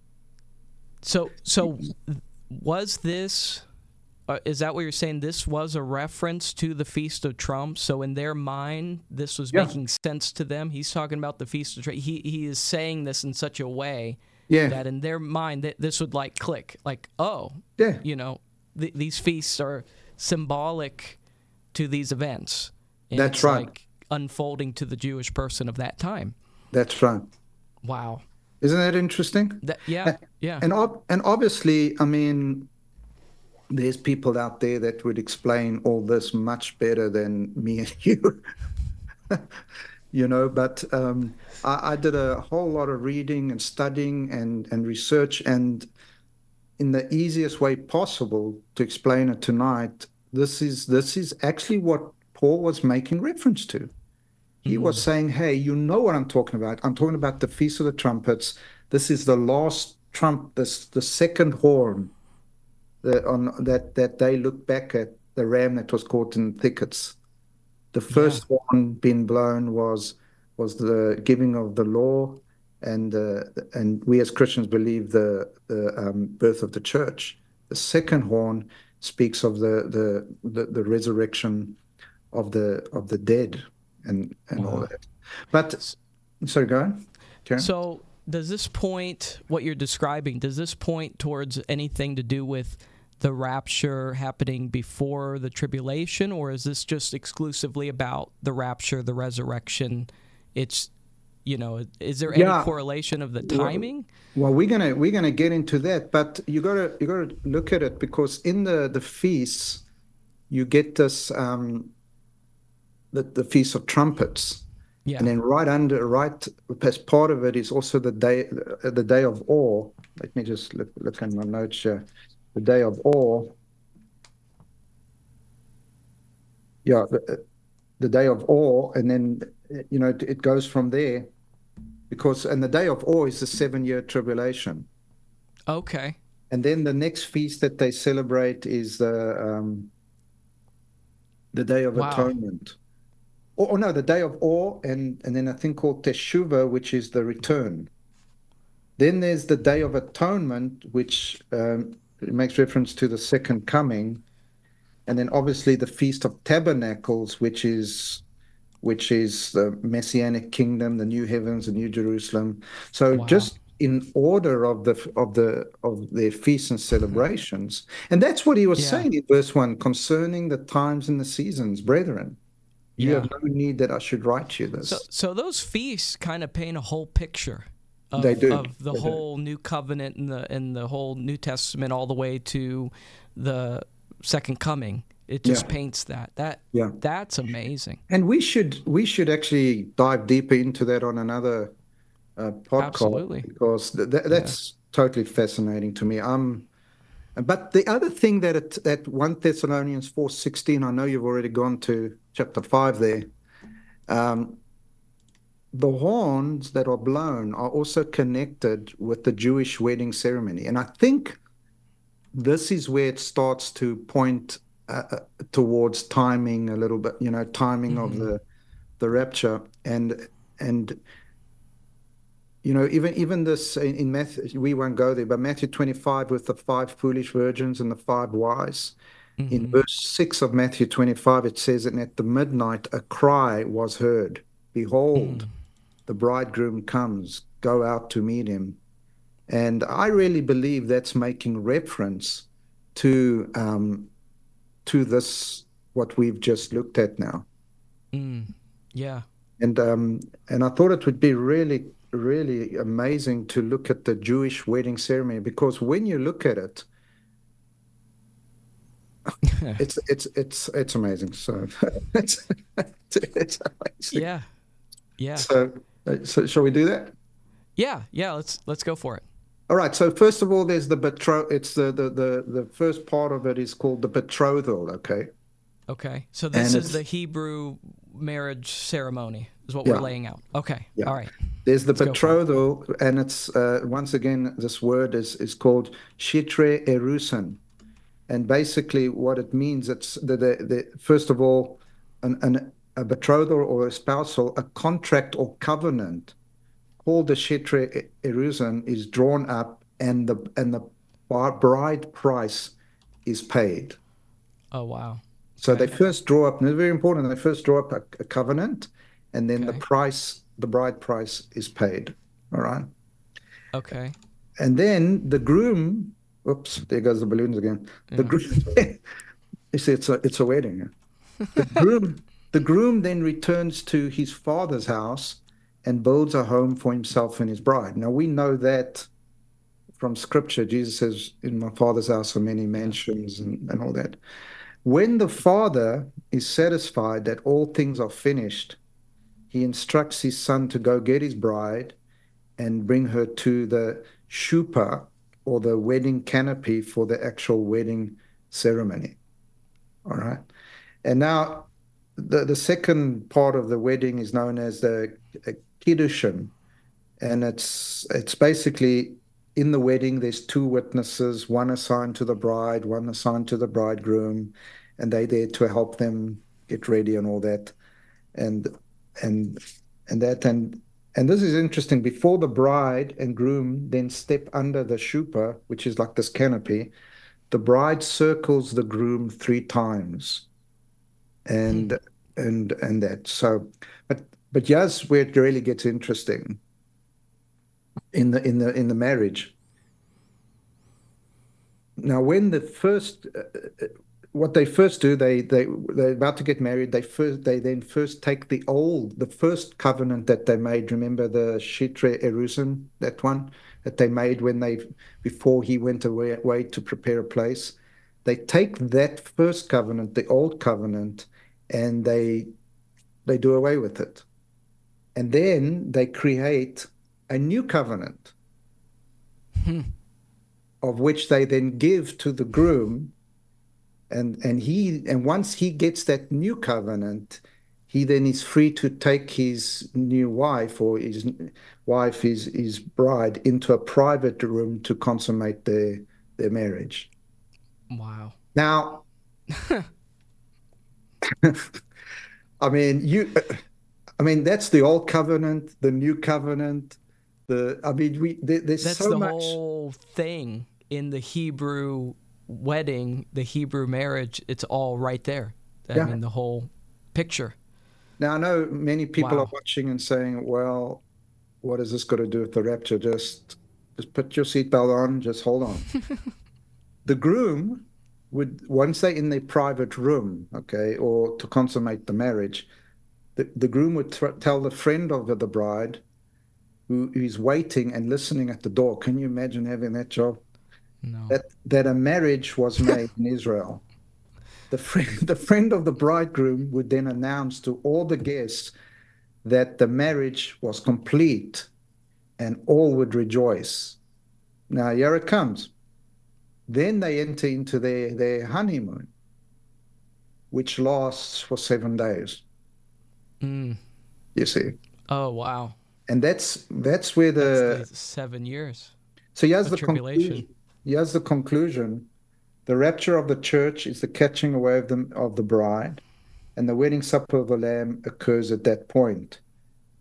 So, so was this? Uh, is that what you're saying? This was a reference to the Feast of Trumps. So in their mind, this was Yeah. making sense to them. He's talking about the Feast of Trumps. He he is saying this in such a way Yeah, that in their mind, that this would like click, like, oh, yeah, you know, th- these feasts are symbolic to these events. And That's it's right. like unfolding to the Jewish person of that time. that's right. Wow. Isn't that interesting? That yeah, yeah. And ob- and obviously, I mean, there's people out there that would explain all this much better than me and you, you know. But um, I, I did a whole lot of reading and studying and and research, and in the easiest way possible to explain it tonight, this is this is actually what Paul was making reference to. He was saying, hey, you know what I'm talking about. I'm talking about the Feast of the Trumpets. This is the last trump, this the second horn, the, on that that they look back at the ram that was caught in thickets. The first Yeah. horn being blown was was the giving of the law, and uh, and we as Christians believe the the um, birth of the church. The second horn speaks of the the the, the resurrection of the of the dead and and all Wow. that. But sorry, go on. Karen? So does this point, what you're describing, does this point towards anything to do with the rapture happening before the tribulation, or is this just exclusively about the rapture, the resurrection? It's, you know, is there any Yeah. correlation of the timing? Well, we're gonna we're gonna get into that, but you gotta you gotta look at it, because in the the feasts you get this um the, the Feast of Trumpets. Yeah. And then right under, right as part of it is also the day, the day of awe. Let me just look, look in my notes here. The day of awe. Yeah, the, the day of awe, and then you know it, it goes from there, because and the day of awe is the seven-year tribulation. Okay. And then the next feast that they celebrate is the um, the Day of Wow. Atonement. Or, or no, the Day of Awe, and, and then a thing called Teshuvah, which is the return. Then there's the Day of Atonement, which um, makes reference to the second coming. And then obviously the Feast of Tabernacles, which is which is the Messianic kingdom, the new heavens, the new Jerusalem. So Wow. just in order of the of the of their feasts and celebrations. And that's what he was Yeah. saying in verse one, concerning the times and the seasons, brethren. You Yeah. have no need that I should write you this. So, so those feasts kind of paint a whole picture of, They do. of the They do. whole New Covenant and the and the whole New Testament, all the way to the second coming. It just Yeah. paints that. That Yeah. that's amazing. And we should we should actually dive deeper into that on another uh, podcast, Absolutely. because th- th- that's totally fascinating to me. Um, but the other thing that it, that First Thessalonians four sixteen, I know you've already gone to chapter five there. Um, the horns that are blown are also connected with the Jewish wedding ceremony, and I think this is where it starts to point uh, towards timing a little bit. You know, timing of Mhm. the the rapture, and and you know, even even this in, in Matthew, we won't go there, but Matthew twenty-five with the five foolish virgins and the five wise. In Mm-hmm. verse six of Matthew twenty-five, it says, and at the midnight a cry was heard, behold, Mm. the bridegroom comes, go out to meet him. And I really believe that's making reference to um, to this what we've just looked at now. Mm. Yeah. And um, and I thought it would be really, really amazing to look at the Jewish wedding ceremony, because when you look at it, it's it's it's it's amazing. So it's it's amazing. Yeah. Yeah. So uh, so shall we do that? Yeah. Yeah. Let's let's go for it. All right. So first of all, there's the betro. It's the the the the first part of it is called the betrothal. Okay. Okay. So this And is it's the Hebrew marriage ceremony, is what we're yeah laying out. Okay. yeah. All right. There's the Let's go for it. betrothal, and it's uh, once again this word is is called shitre erusin, and basically what it means, it's the the, the first of all, an, an a betrothal or a spousal, a contract or covenant called the shitre erusin is drawn up, and the and the bride price is paid. Oh, wow. So they Okay. first draw up, and it's very important, they first draw up a, a covenant, and then the Okay. price, the bride price is paid. All right. Okay. And then the groom, oops, there goes the balloons again. The Yeah. groom, you see, it's a it's a wedding. The groom, the groom then returns to his father's house and builds a home for himself and his bride. Now we know that from scripture. Jesus says, in my father's house are many Yeah. mansions and, and all that. When the father is satisfied that all things are finished, he instructs his son to go get his bride and bring her to the chuppah, or the wedding canopy, for the actual wedding ceremony. All right. And now the, the second part of the wedding is known as the kiddushin. And it's it's basically, in the wedding, there's two witnesses, one assigned to the bride, one assigned to the bridegroom, and they there to help them get ready and all that. And and and that and and this is interesting. Before the bride and groom then step under the chuppah, which is like this canopy, the bride circles the groom three times. Hmm. And and and that. So, but but yes, where it really gets interesting in the in the in the marriage. Now, when the first, uh, what they first do, they they they're about to get married. They first they then first take the old, the first covenant that they made. Remember the Shitre Erusin, that one that they made when they before he went away, away to prepare a place. They take that first covenant, the old covenant, and they they do away with it, and then they create a new covenant, Hmm. of which they then give to the groom, and and he and once he gets that new covenant, he then is free to take his new wife, or his wife, his his bride, into a private room to consummate their their marriage. Wow. Now, I mean, you, I mean, that's the old covenant, the new covenant. The, I mean, we there, there's That's so the much. whole thing in the Hebrew wedding, the Hebrew marriage. It's all right there. I Yeah. mean, the whole picture. Now I know many people are Wow. watching and saying, "Well, what has this got to do with the rapture? Just, just put your seatbelt on. Just hold on." The groom would, once they're in their private room, okay, or to consummate the marriage, the, the groom would th tell the friend of the bride who is waiting and listening at the door. Can you imagine having that job? No. That that a marriage was made in Israel. The friend, the friend of the bridegroom would then announce to all the guests that the marriage was complete, and all would rejoice. Now, here it comes. Then they enter into their, their honeymoon, which lasts for seven days, Mm. you see. Oh, wow. And that's that's where That's the the seven years so here's of the tribulation. conclusion. Here's the conclusion. The rapture of the church is the catching away of the of the bride, and the wedding supper of the Lamb occurs at that point.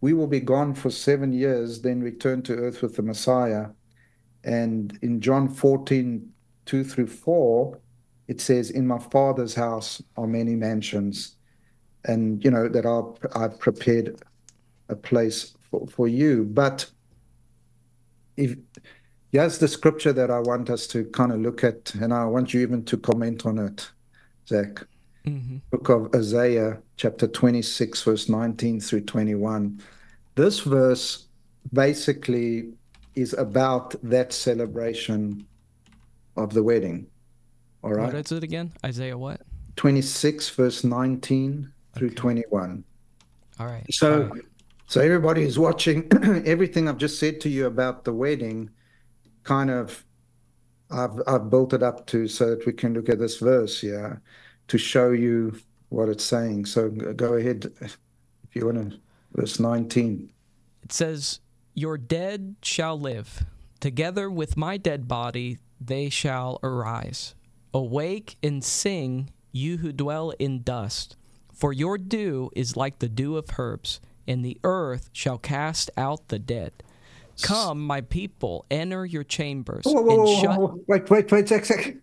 we will be gone for seven years, then return to earth with the Messiah. And in John fourteen, two through four, it says, in my Father's house are many mansions, and, you know, that I've, I've prepared a place for, for you. But if here's the scripture that I want us to kind of look at, and I want you even to comment on it, Zach. Mm-hmm. Book of Isaiah, chapter twenty-six, verse nineteen through twenty-one. This verse basically is about that celebration of the wedding. All right. What is it again? Isaiah what? twenty-six, verse nineteen through okay. twenty-one. All right. So, All right. so everybody who's watching, everything I've just said to you about the wedding, kind of, I've I've built it up to so that we can look at this verse here to show you what it's saying. So go ahead if you want to. Verse nineteen. It says, your dead shall live. Together with my dead body they shall arise. Awake and sing, you who dwell in dust. For your dew is like the dew of herbs, and the earth shall cast out the dead. Come, my people, enter your chambers. Whoa, whoa, and whoa, shut... whoa. Wait, wait, wait, sec, sec.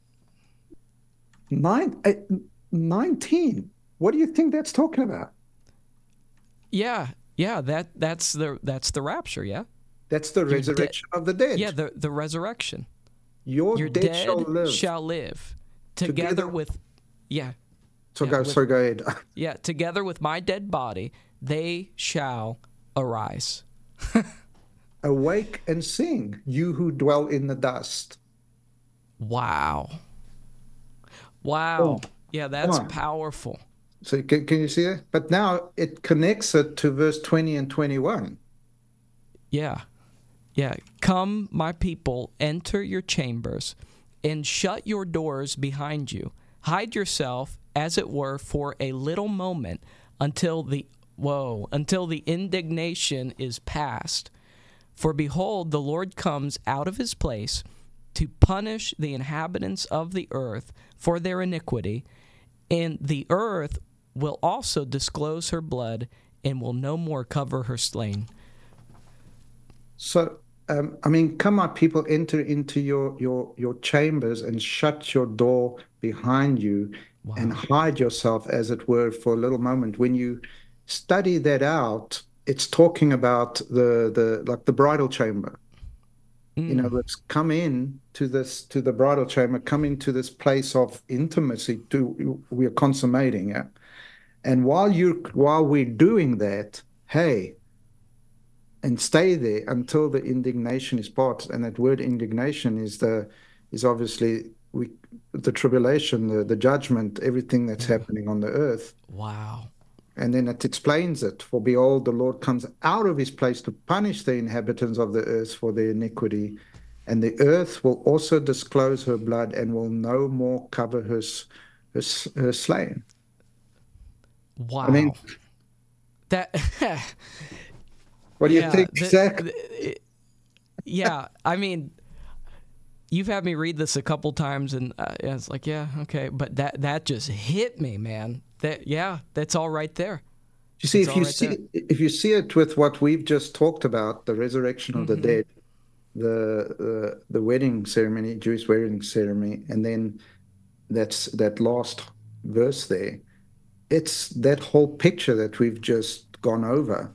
Nine, uh, nineteen. What do you think that's talking about? Yeah, yeah, that that's the that's the rapture, yeah? That's the resurrection of the dead. Yeah, the, the resurrection. Your, Your dead, dead shall live. Shall live. Together, Together with, yeah. So yeah, go, with, so go ahead. Yeah, together with my dead body, they shall arise. Awake and sing, you who dwell in the dust. Wow. Wow. Oh, yeah, that's powerful. So can, can you see it? But now it connects it to verse twenty and twenty-one. Yeah. Yeah. Come, my people, enter your chambers and shut your doors behind you. Hide yourself, as it were, for a little moment until the, whoa, until the indignation is past. For behold, the Lord comes out of his place to punish the inhabitants of the earth for their iniquity, and the earth will also disclose her blood and will no more cover her slain. So, um, I mean, come my people, enter into your, your, your chambers and shut your door behind you. Wow. And hide yourself, as it were, for a little moment. When you study that out, it's talking about the, the like the bridal chamber. Mm. You know, let's come in to this, to the bridal chamber, come into this place of intimacy to, we are consummating, yeah? And while you while we're doing that, hey, and stay there until the indignation is past. And that word indignation is the is obviously we the tribulation, the, the judgment, everything that's yeah. happening on the earth. Wow. And then it explains it. For behold, the Lord comes out of his place to punish the inhabitants of the earth for their iniquity. And the earth will also disclose her blood and will no more cover her, her, her slain. Wow. I mean, that. What do yeah, you think, the, Zach? The, yeah, I mean, you've had me read this a couple times, and uh, it's like, yeah, okay, but that that just hit me, man. That yeah, that's all right there. You see, it's if you right see there. if you see it with what we've just talked about, the resurrection of mm-hmm. the dead, the uh, the wedding ceremony, Jewish wedding ceremony, and then that's that last verse there. It's that whole picture that we've just gone over.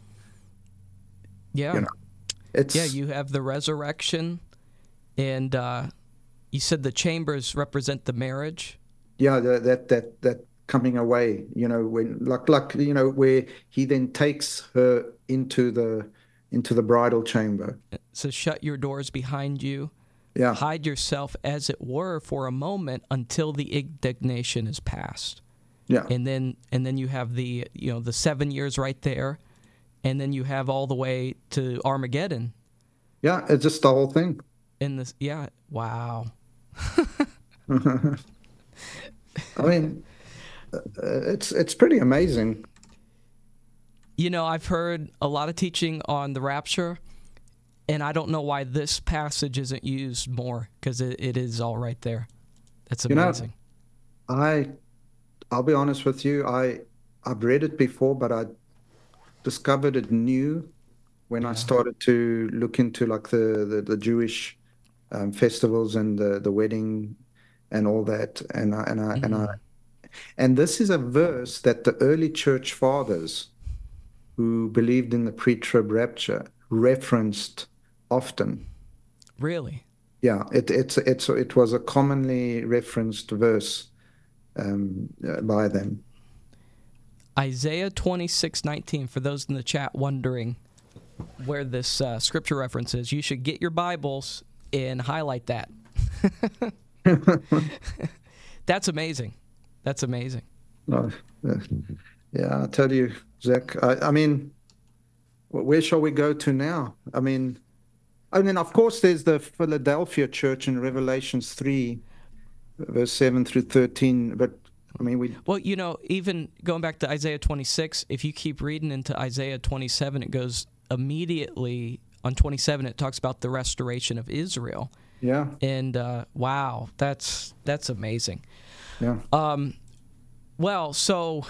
Yeah. You know, it's yeah, you have the resurrection, and uh, you said the chambers represent the marriage. Yeah, the, that that that coming away, you know, when like like you know, where he then takes her into the into the bridal chamber. So shut your doors behind you. Yeah. Hide yourself, as it were, for a moment until the indignation is past. Yeah. And then and then you have the you know the seven years right there, and then you have all the way to Armageddon. Yeah, it's just the whole thing. In this, yeah, wow. I mean, it's it's pretty amazing. You know, I've heard a lot of teaching on the rapture, and I don't know why this passage isn't used more, because it, it is all right there. That's amazing. You know, I. I'll be honest with you. I I've read it before, but I discovered it new when yeah. I started to look into like the the, the Jewish um, festivals and the the wedding and all that, and I and I mm. and I and this is a verse that the early church fathers who believed in the pre-trib rapture referenced often. Really? Yeah, it it's it's it was a commonly referenced verse um, by them. Isaiah twenty-six nineteen. For those in the chat wondering where this uh, scripture reference is, you should get your Bibles and highlight that. That's amazing. That's amazing. Oh, yeah, I tell you, Zach. I, I mean, where shall we go to now? I mean, I mean, of course, there's the Philadelphia church in Revelations three, verse seven through thirteen. But I mean, we. Well, you know, even going back to Isaiah twenty-six, if you keep reading into Isaiah twenty-seven, it goes immediately on twenty-seven. It talks about the restoration of Israel. Yeah. And uh, wow, that's that's amazing. Yeah. Um, well, so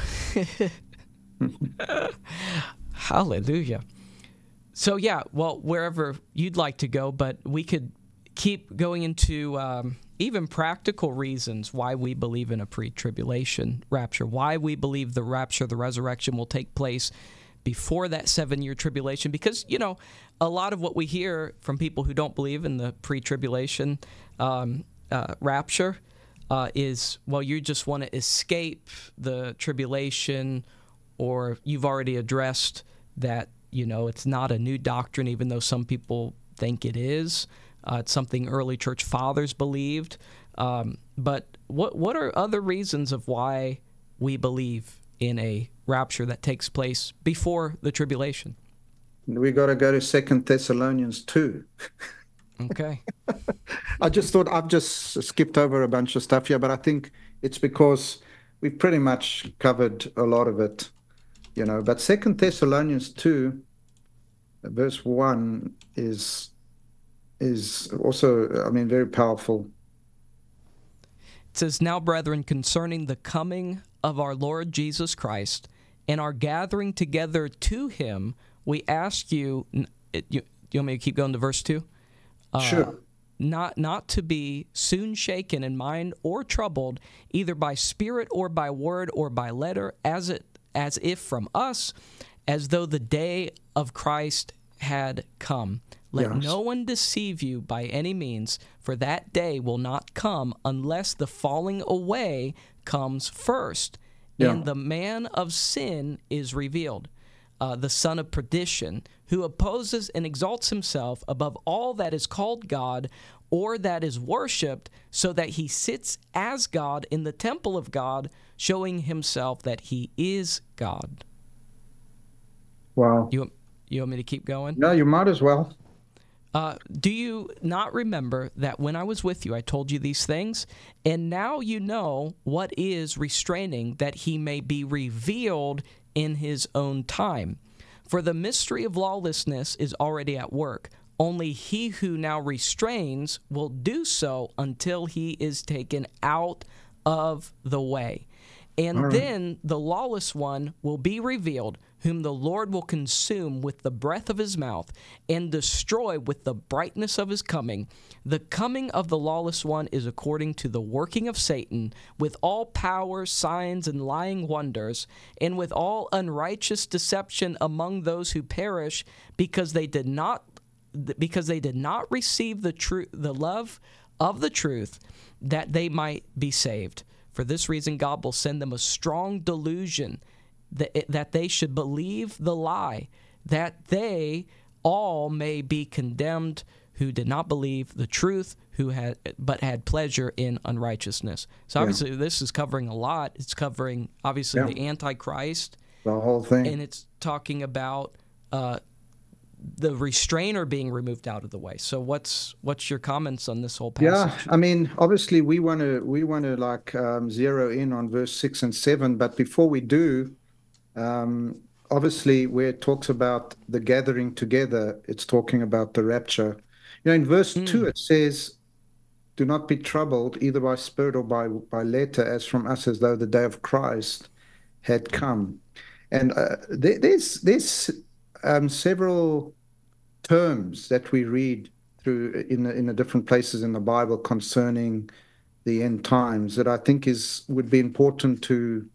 hallelujah. So yeah, well, wherever you'd like to go, but we could keep going into um, even practical reasons why we believe in a pre-tribulation rapture, why we believe the rapture, the resurrection will take place before that seven-year tribulation, because, you know, a lot of what we hear from people who don't believe in the pre-tribulation um, uh, rapture uh, is, well, you just want to escape the tribulation, or you've already addressed that, you know, it's not a new doctrine, even though some people think it is. Uh, it's something early church fathers believed. Um, but what what are other reasons of why we believe in a rapture that takes place before the tribulation? We got to go to Second Thessalonians two. Okay. I just thought I've just skipped over a bunch of stuff here, but I think it's because we've pretty much covered a lot of it, you know. But Second Thessalonians two, verse one is is also, I mean, very powerful. It says, "Now, brethren, concerning the coming of our Lord Jesus Christ and our gathering together to him, we ask you," you, you want me to keep going to verse two? Uh, sure. Not, not to be soon shaken in mind or troubled, either by spirit or by word or by letter, as it as if from us, as though the day of Christ had come. Let yes. no one deceive you by any means, for that day will not come unless the falling away comes first, yeah. and the man of sin is revealed, uh, the son of perdition, who opposes and exalts himself above all that is called God or that is worshipped, so that he sits as God in the temple of God, showing himself that he is God. Wow. You, you want me to keep going? No, you might as well. Uh, do you not remember that when I was with you, I told you these things? And now you know what is restraining, that he may be revealed in his own time. For the mystery of lawlessness is already at work. Only he who now restrains will do so until he is taken out of the way. And right. then the lawless one will be revealed, whom the Lord will consume with the breath of his mouth and destroy with the brightness of his coming. The coming of the lawless one is according to the working of Satan, with all power, signs, and lying wonders, and with all unrighteous deception among those who perish, because they did not because they did not receive the truth, the love of the truth, that they might be saved. For this reason, God will send them a strong delusion, that, that they should believe the lie, that they all may be condemned who did not believe the truth, who had but had pleasure in unrighteousness. So obviously yeah. this is covering a lot. It's covering, obviously, yeah. the Antichrist. The whole thing. And it's talking about uh, the restrainer being removed out of the way. So what's what's your comments on this whole passage? Yeah, I mean, obviously we want to we want to like um, zero in on verse six and seven, but before we do, um, obviously where it talks about the gathering together, it's talking about the rapture. You know, in verse mm. two it says, "Do not be troubled either by spirit or by by letter, as from us, as though the day of Christ had come." And uh, there, there's there's um, several terms that we read through in the, in the different places in the Bible concerning the end times that I think is would be important to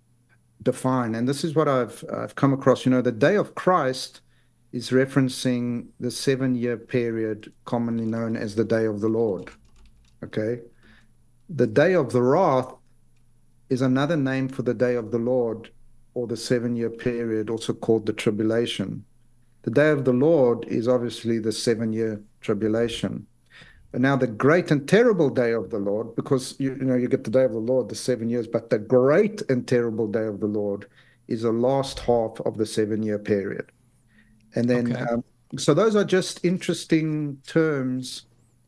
define. And this is what I've I've come across. You know, the day of Christ is referencing the seven-year period commonly known as the day of the Lord. Okay. The day of the wrath is another name for the day of the Lord, or the seven-year period, also called the tribulation. The day of the Lord is obviously the seven-year tribulation. But now the great and terrible day of the Lord, because you, you know you get the day of the Lord, the seven years, but the great and terrible day of the Lord is the last half of the seven-year period. And then, Okay. um, so those are just interesting terms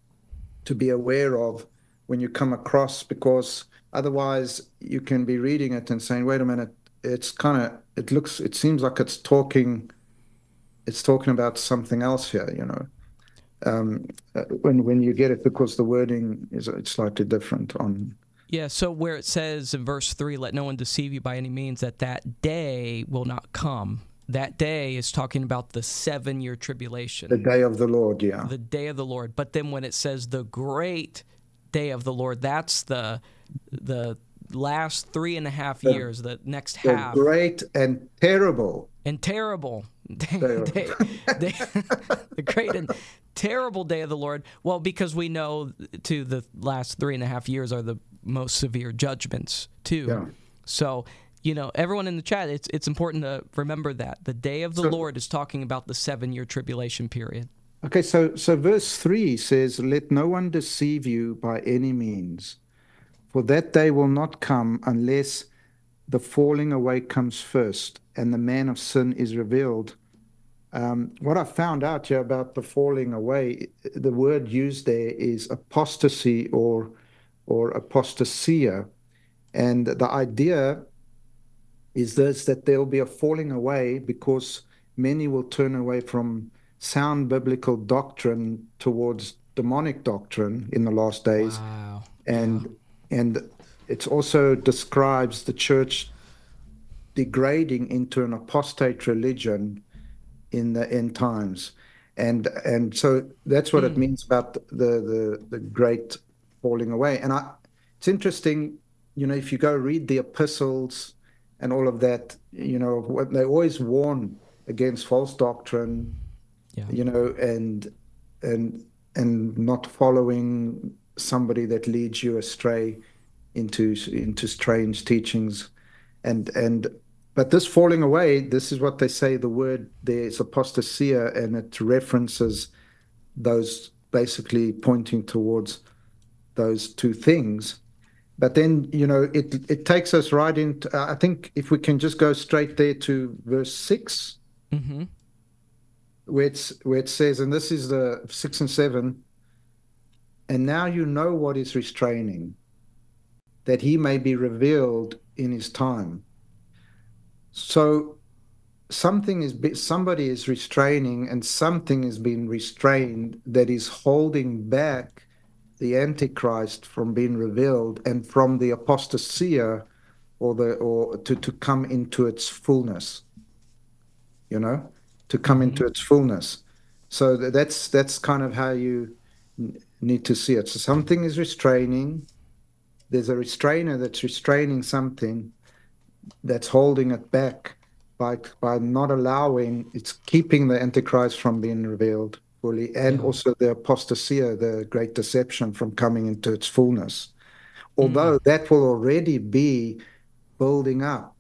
to be aware of when you come across, because otherwise you can be reading it and saying, wait a minute, it's kind of, it looks, it seems like it's talking, it's talking about something else here, you know. Um, uh, when when you get it, because the wording is it's slightly different on. Yeah, so where it says in verse three, let no one deceive you by any means, that that day will not come. That day is talking about the seven-year tribulation. The day of the Lord, yeah. The day of the Lord. But then when it says the great day of the Lord, that's the the last three and a half The, years, the next the half. great and terrible. And terrible. Day, Day day, day, the great and terrible day of the Lord. Well, because we know to the last three and a half years are the most severe judgments too. Yeah. So, you know, everyone in the chat, it's it's important to remember that the day of the So, Lord is talking about the seven-year tribulation period. okay, so so verse three says, "Let no one deceive you by any means, for that day will not come unless the falling away comes first, and the man of sin is revealed." Um, what I found out here about the falling away, the word used there is apostasy or or apostasia, and the idea is this: that there'll be a falling away because many will turn away from sound biblical doctrine towards demonic doctrine in the last days, Wow. and Yeah. and it also describes the church degrading into an apostate religion in the end times. And and so that's what it Mm. means about the the the great falling away. And I it's interesting, you know, if you go read the epistles and all of that, you know, they always warn against false doctrine, Yeah. you know, and and and not following somebody that leads you astray into into strange teachings. And and but this falling away, this is what they say, the word there is apostasia, and it references those, basically pointing towards those two things. But then, you know, it it takes us right into, uh, I think if we can just go straight there to verse six, Mm-hmm. where it's where it says, and this is the six and seven, and now you know what is restraining, that he may be revealed in his time. So something is somebody is restraining, and something is being restrained that is holding back the Antichrist from being revealed and from the apostasia, or the or to, to come into its fullness, you know, to come Mm-hmm. into its fullness. So that's that's kind of how you need to see it. So something is restraining. There's a restrainer that's restraining something, that's holding it back by by not allowing, it's keeping the Antichrist from being revealed fully, and Yeah. also the apostasia, the great deception, from coming into its fullness. Mm. Although that will already be building up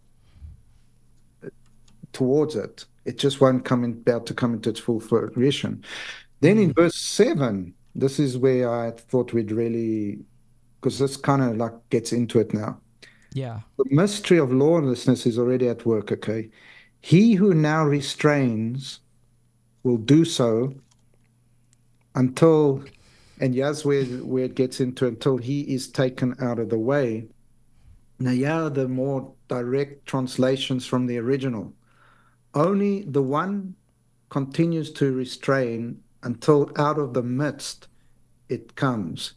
towards it, it just won't come in, about to come into its full fruition. Then in Mm. verse seven, this is where I thought we'd really, because this kind of like gets into it now. Yeah. The mystery of lawlessness is already at work, okay? He who now restrains will do so until, and here's where, where it gets into, until he is taken out of the way. Now, yeah, the more direct translations from the original. Only the one continues to restrain until out of the midst it comes.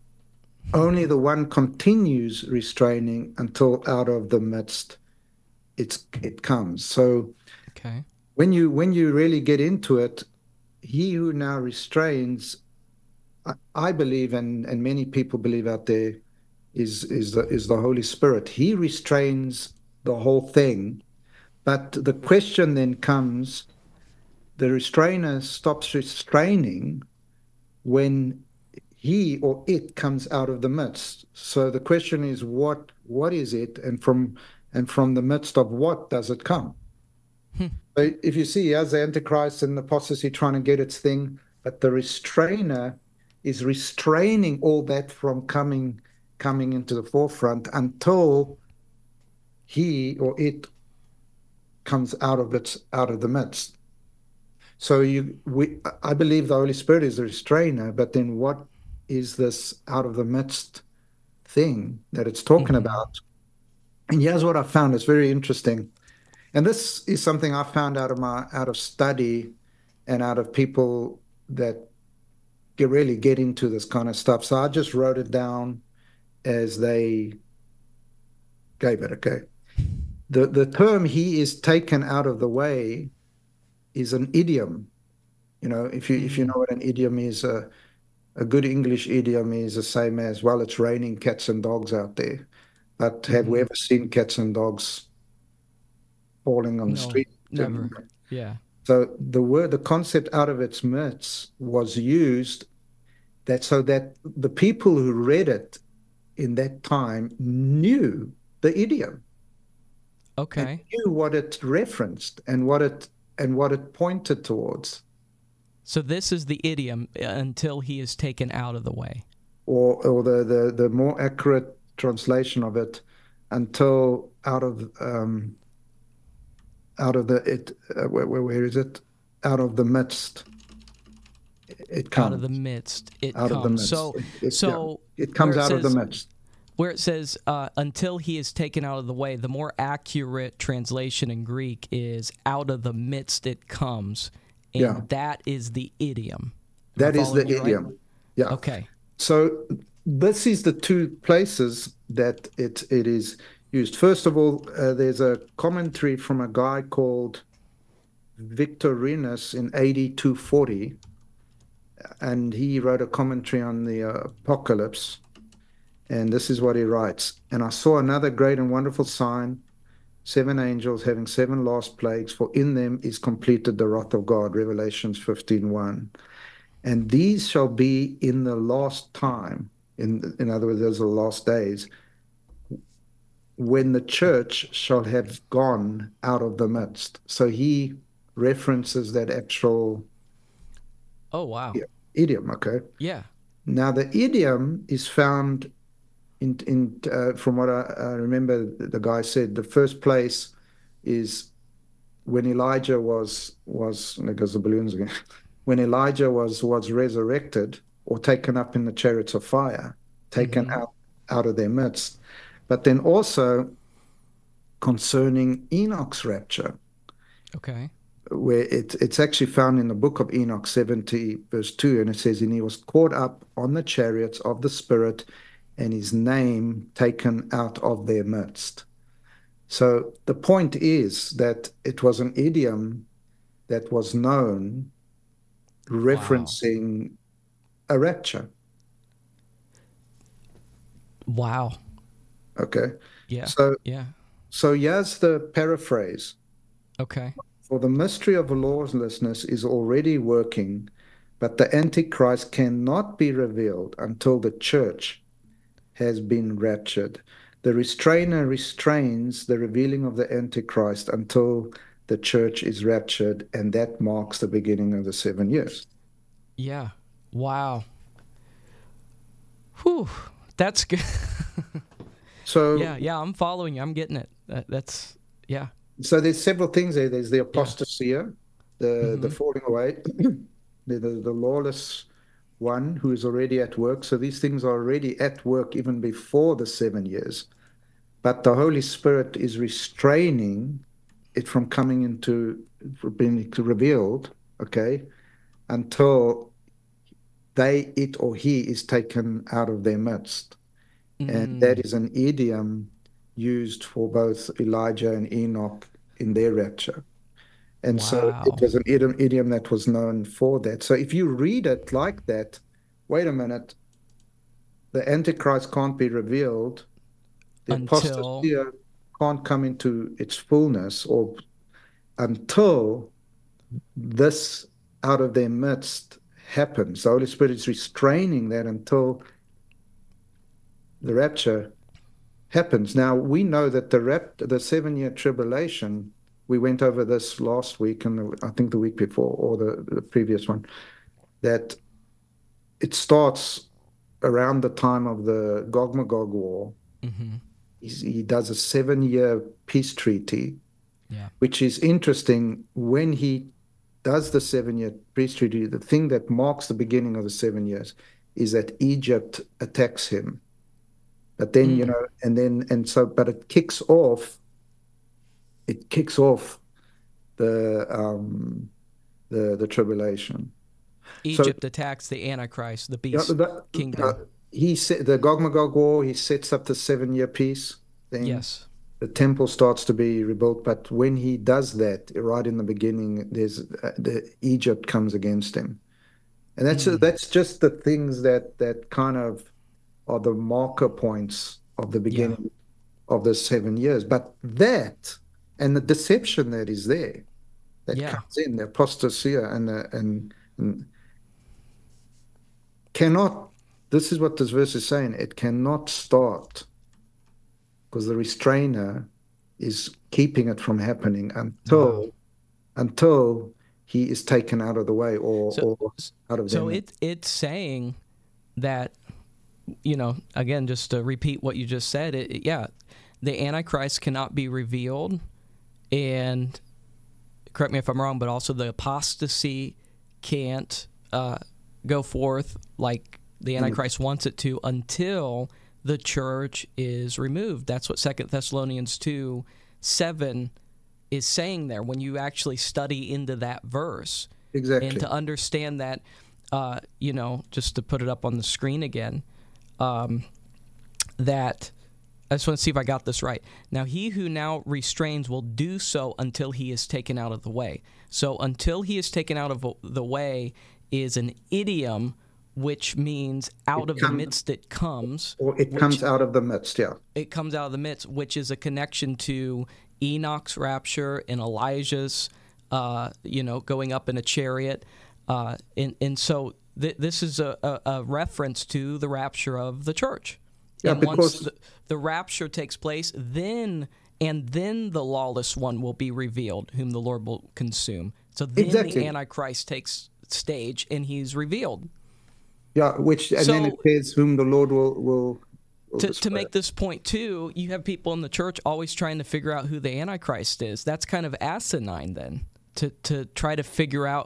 Only the one continues restraining until out of the midst it's it comes. So Okay. when you when you really get into it, he who now restrains, I, I believe, and and many people believe out there, is is the is the Holy Spirit. He restrains the whole thing. But the question then comes, the restrainer stops restraining when he or it comes out of the midst. So the question is, what what is it, and from and from the midst of what does it come? Hmm. So if you see, as the Antichrist and the apostasy trying to get its thing, but the restrainer is restraining all that from coming coming into the forefront until he or it comes out of its out of the midst. So you we I believe the Holy Spirit is the restrainer, but then what is this out of the midst thing that it's talking Mm-hmm. about? And here's what I found. It's very interesting. And this is something I found out of my out of study and out of people that get, really get into this kind of stuff. So I just wrote it down as they gave it. Okay. The the term "he is taken out of the way" is an idiom. You know, if you if you know Mm. what an idiom is, a a good English idiom is the same as, well, it's raining cats and dogs out there. But have we Mm-hmm. ever seen cats and dogs falling on the No, street? never. Yeah. So the word, the concept out of its midst was used that so that the people who read it in that time knew the idiom and Okay. knew what it referenced and what it and what it pointed towards, So this is the idiom uh, until he is taken out of the way. or or the the, the more accurate translation of it, until out of um, out of the it uh, where, where where is it? Out of the midst it Out of the comes. midst it Out of the comes. midst. So It, it, yeah, so it where comes it out of the says midst. where it says uh, until he is taken out of the way, the more accurate translation in Greek is out of the midst it comes, Yeah, and that is the idiom. Am I that is the following you right? idiom. Yeah. Okay. So this is the two places that it it is used. First of all, uh, there's a commentary from a guy called Victorinus in A D two forty, and he wrote a commentary on the uh, Apocalypse. And this is what he writes. And I saw another great and wonderful sign, seven angels having seven last plagues, for in them is completed the wrath of God, Revelations fifteen one. And these shall be in the last time, in, in other words, those are the last days, when the church shall have gone out of the midst. So he references that actual Oh wow. idiom, okay? Yeah. Now, the idiom is found in, in uh, from what I, I remember, the guy said, the first place is when Elijah was, was there goes the balloons again, when Elijah was, was resurrected or taken up in the chariots of fire, taken Mm-hmm. out, out of their midst. But then also concerning Enoch's rapture, Okay. where it, it's actually found in the book of Enoch seventy, verse two, and it says, and he was caught up on the chariots of the Spirit, and his name taken out of their midst. So the point is that it was an idiom that was known Wow. referencing a rapture. Wow. Okay. Yeah. So Yeah. so here's the paraphrase. Okay. For the mystery of lawlessness is already working, but the Antichrist cannot be revealed until the church has been raptured. The restrainer restrains the revealing of the Antichrist until the church is raptured, and that marks the beginning of the seven years. Yeah. Wow. Whew. That's good. So, Yeah. Yeah. I'm following you. I'm getting it. That, that's yeah. so there's several things there. There's the Yeah. apostasia, the the Mm-hmm. falling away, the, the the lawless one who is already at work. So these things are already at work even before the seven years. But the Holy Spirit is restraining it from coming into being revealed, okay, until they, it or he is taken out of their midst. And that Mm. is an idiom used for both Elijah and Enoch in their rapture. And so it Wow. was an idiom, idiom that was known for that. So if you read it like that, wait a minute, the Antichrist can't be revealed, the Until apostasy can't come into its fullness, or until this out of their midst happens. The Holy Spirit is restraining that until the rapture happens. Now, we know that the rap, the seven-year tribulation, we went over this last week and the, I think the week before, or the, the previous one, that it starts around the time of the Gog Magog War. mm-hmm. He's, he does a seven-year peace treaty, Yeah. which is interesting. When he does the seven-year peace treaty, the thing that marks the beginning of the seven years is that Egypt attacks him. But then, Mm. you know, and then, and so, but it kicks off, it kicks off the, um, the, the tribulation. Egypt So, attacks the Antichrist, the you know, beast the, kingdom. uh, he said the Gog Magog War, he sets up the seven-year peace. Then Yes. the temple starts to be rebuilt. But when he does that, right in the beginning, there's uh, the Egypt comes against him, and that's Mm. that's just the things that that kind of are the marker points of the Yeah. beginning of the seven years. But that and the deception that is there, that Yeah. comes in, the apostasy and the, and, and cannot. This is what this verse is saying. It cannot start because the restrainer is keeping it from happening Wow. until until he is taken out of the way, or So, or out of so them. it it's saying that, you know, again, just to repeat what you just said, it, yeah, the Antichrist cannot be revealed, and correct me if I'm wrong, but also the apostasy can't uh, go forth like the Antichrist mm. wants it to until the church is removed. That's what Second Thessalonians two seven is saying there when you actually study into that verse. Exactly. And to understand that, uh, you know, just to put it up on the screen again, um, that I just want to see if I got this right. Now, he who now restrains will do so until he is taken out of the way. So until he is taken out of the way is an idiom, which means out it of come, the midst it comes. Or it which, comes out of the midst, yeah. It comes out of the midst, which is a connection to Enoch's rapture and Elijah's, uh, you know, going up in a chariot. Uh, and, and so th- this is a, a, a reference to the rapture of the church. Yeah, and because once the, the rapture takes place, then and then the lawless one will be revealed, whom the Lord will consume. So then exactly. the Antichrist takes stage, and he's revealed. Yeah, which and so, then it says, "Whom the Lord will will." will to, to make this point too, you have people in the church always trying to figure out who the Antichrist is. That's kind of asinine, then, to to try to figure out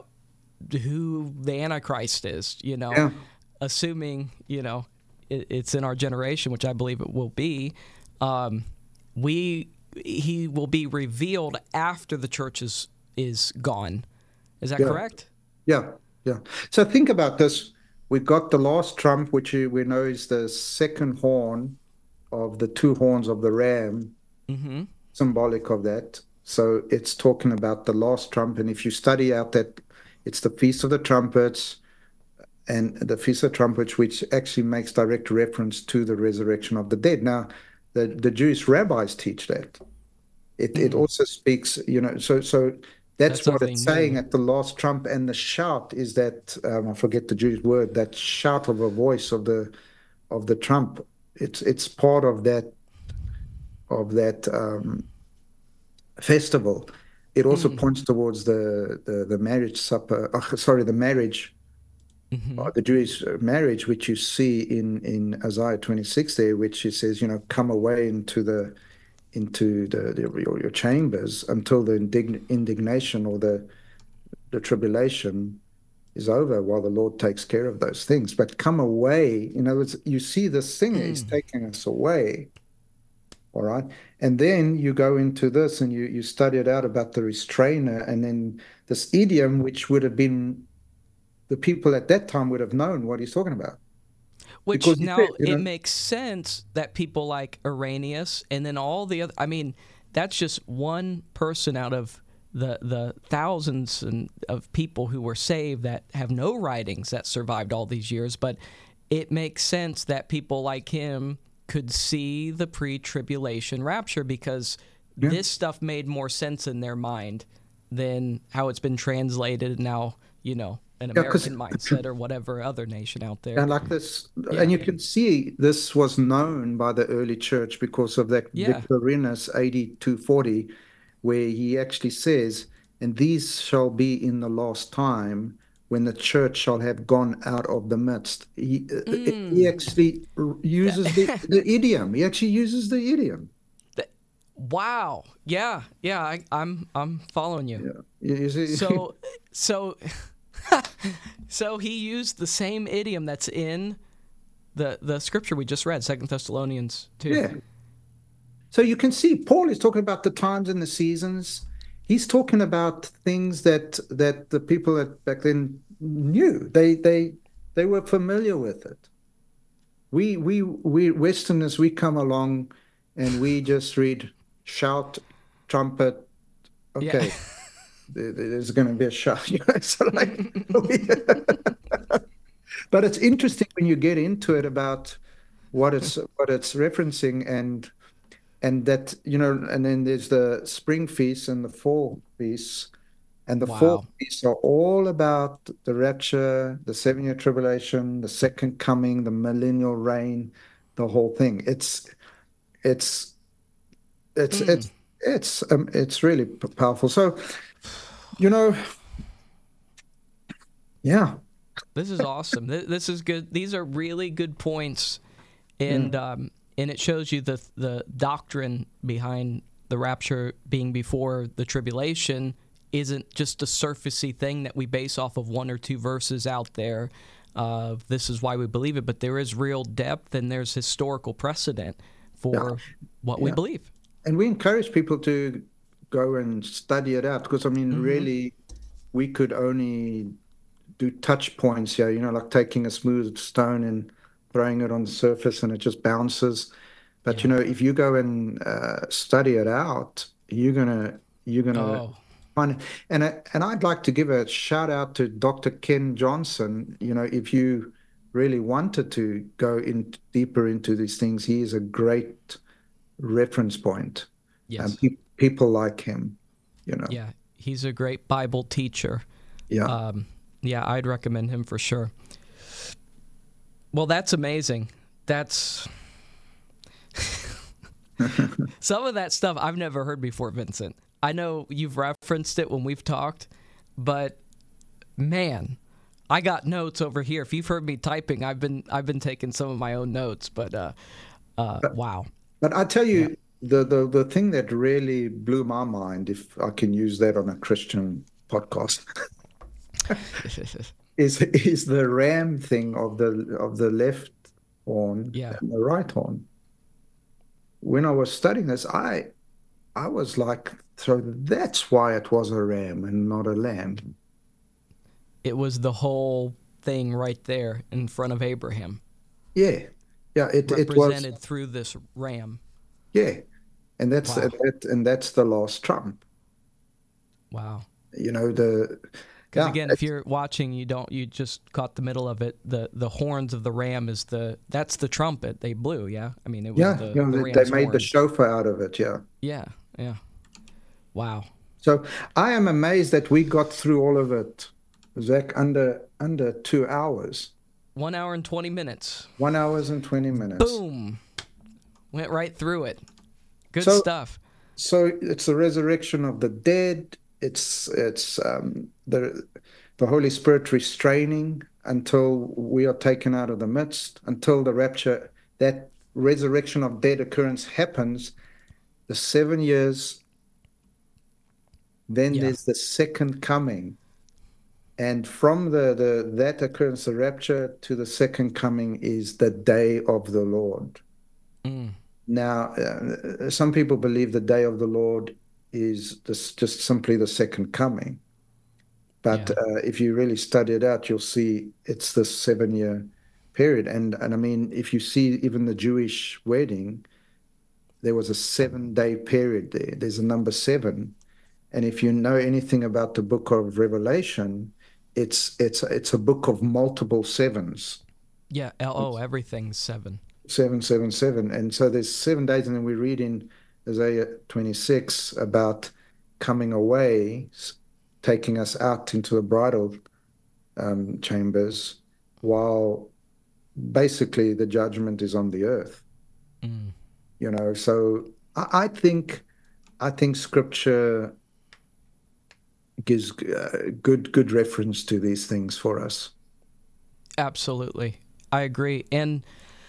who the Antichrist is. You know, yeah. assuming you know it, it's in our generation, which I believe it will be. Um, we he will be revealed after the church is is gone. Is that yeah. correct? Yeah, yeah. So think about this. We've got the last trump, which we know is the second horn of the two horns of the ram, mm-hmm. symbolic of that. So it's talking about the last trump. And if you study out that, it's the Feast of the Trumpets and the Feast of Trumpets, which actually makes direct reference to the resurrection of the dead. Now, the, the Jewish rabbis teach that. It mm. it also speaks, you know, so so that's, that's what it's new. saying at the last trump. And the shout is that, um, I forget the Jewish word, that shout of a voice of the of the trump. It's it's part of that of that um, festival. It also mm. points towards the, the, the marriage supper, oh, sorry, the marriage, mm-hmm. uh, the Jewish marriage, which you see in, in Isaiah twenty-six there, which it says, you know, come away into the into the, the your, your chambers until the indign, indignation or the the tribulation is over, while the Lord takes care of those things. But come away, in other words, you see this thing mm. is taking us away. All right. And then you go into this and you, you study it out about the restrainer, and then this idiom, which would have been, the people at that time would have known what he's talking about. Which because you said, now you it know, makes sense that people like Irenaeus and then all the other, I mean, that's just one person out of the the thousands and of people who were saved that have no writings that survived all these years. But it makes sense that people like him could see the pre-tribulation rapture because yeah, this stuff made more sense in their mind than how it's been translated now, you know, an yeah, because American mindset or whatever other nation out there. and like this, Yeah. and you can see this was known by the early church because of that Yeah. Victorinus A D two forty, where he actually says, "And these shall be in the last time when the church shall have gone out of the midst." He uh, he Mm. actually That, uses the the idiom. He actually uses the idiom. that, wow. Yeah. Yeah. I, I'm I'm following you. Yeah, you see, So so so he used the same idiom that's in the the scripture we just read, Second Thessalonians two. yeah. So you can see Paul is talking about the times and the seasons. He's talking about things that that the people that back then knew. They they they were familiar with it. We we we Westerners, we come along and we just read shout, trumpet. Yeah. Okay, there- there's going to be a shout. You know, so like, but it's interesting when you get into it about what it's what it's referencing and and that you know and then there's the spring feasts and the fall feasts and the fall Wow. feasts are all about the rapture, the seven-year tribulation, the second coming, the millennial reign, the whole thing. It's it's it's Mm. it's it's um, it's really p- powerful. So you know yeah, This is awesome. This, this is good. These are really good points, yeah, and um, and it shows you the the doctrine behind the rapture being before the tribulation isn't just a surfacey thing that we base off of one or two verses out there. Uh, this is why we believe it, but there is real depth and there's historical precedent yeah, for what we yeah. believe. And we encourage people to go and study it out because I mean Hmm. really we could only do touch points here, you know, like taking a smooth stone and throwing it on the surface and it just bounces. But you Yeah. know, if you go and uh, study it out, you're gonna you're gonna Oh, find it. And I, and I'd like to give a shout out to Doctor Ken Johnson. You know, if you really wanted to go in deeper into these things, he is a great reference point. And yes. pe people like him, you know. Yeah. He's a great Bible teacher. Yeah. Um, yeah, I'd recommend him for sure. Well, that's amazing. That's some of that stuff I've never heard before, Vincent. I know you've referenced it when we've talked, but man, I got notes over here. If you've heard me typing, I've been I've been taking some of my own notes, but uh, uh, But wow. but I tell Yeah. you, the the the thing that really blew my mind, if I can use that on a Christian podcast, is is the ram thing of the of the left horn Yeah. and the right horn. When I was studying this, I I was like, so that's why it was a ram and not a lamb. It was the whole thing right there in front of Abraham, Yeah, yeah, it it was represented through this ram. yeah, and that's Wow. that, and that's the last trump. Wow. You know the Because yeah, again, if it's, you're watching, you don't you just caught the middle of it. The the horns of the ram is the that's the trumpet they blew. Yeah, I mean it was yeah, the you know the they, they ram's made the horns. shofar out of it. Yeah. Yeah, yeah. Wow. So I am amazed that we got through all of it, Zach, under under two hours, One hour and twenty minutes. one hours and twenty minutes. Boom. Went right through it. Good So stuff. so it's the resurrection of the dead. It's it's um, the the Holy Spirit restraining until we are taken out of the midst, until the rapture. That resurrection of dead occurrence happens. The seven years. Then Yeah. there's the second coming. And from the, the that occurrence, the rapture to the second coming is the day of the Lord. Mm. Now, uh, some people believe the day of the Lord is this, just simply the second coming. But Yeah. uh, if you really study it out, you'll see it's the seven year period. And and I mean, if you see even the Jewish wedding, there was a seven-day period there. There's a number seven. And if you know anything about the book of Revelation, it's it's it's a book of multiple sevens. Yeah. Oh, everything's seven. Seven, seven, seven. And so there's seven days, and then we read in Isaiah twenty-six about coming away, taking us out into the bridal um, chambers, while basically the judgment is on the earth. Mm. You know, so I, I think I think Scripture gives uh, good good reference to these things for us. Absolutely, I agree. And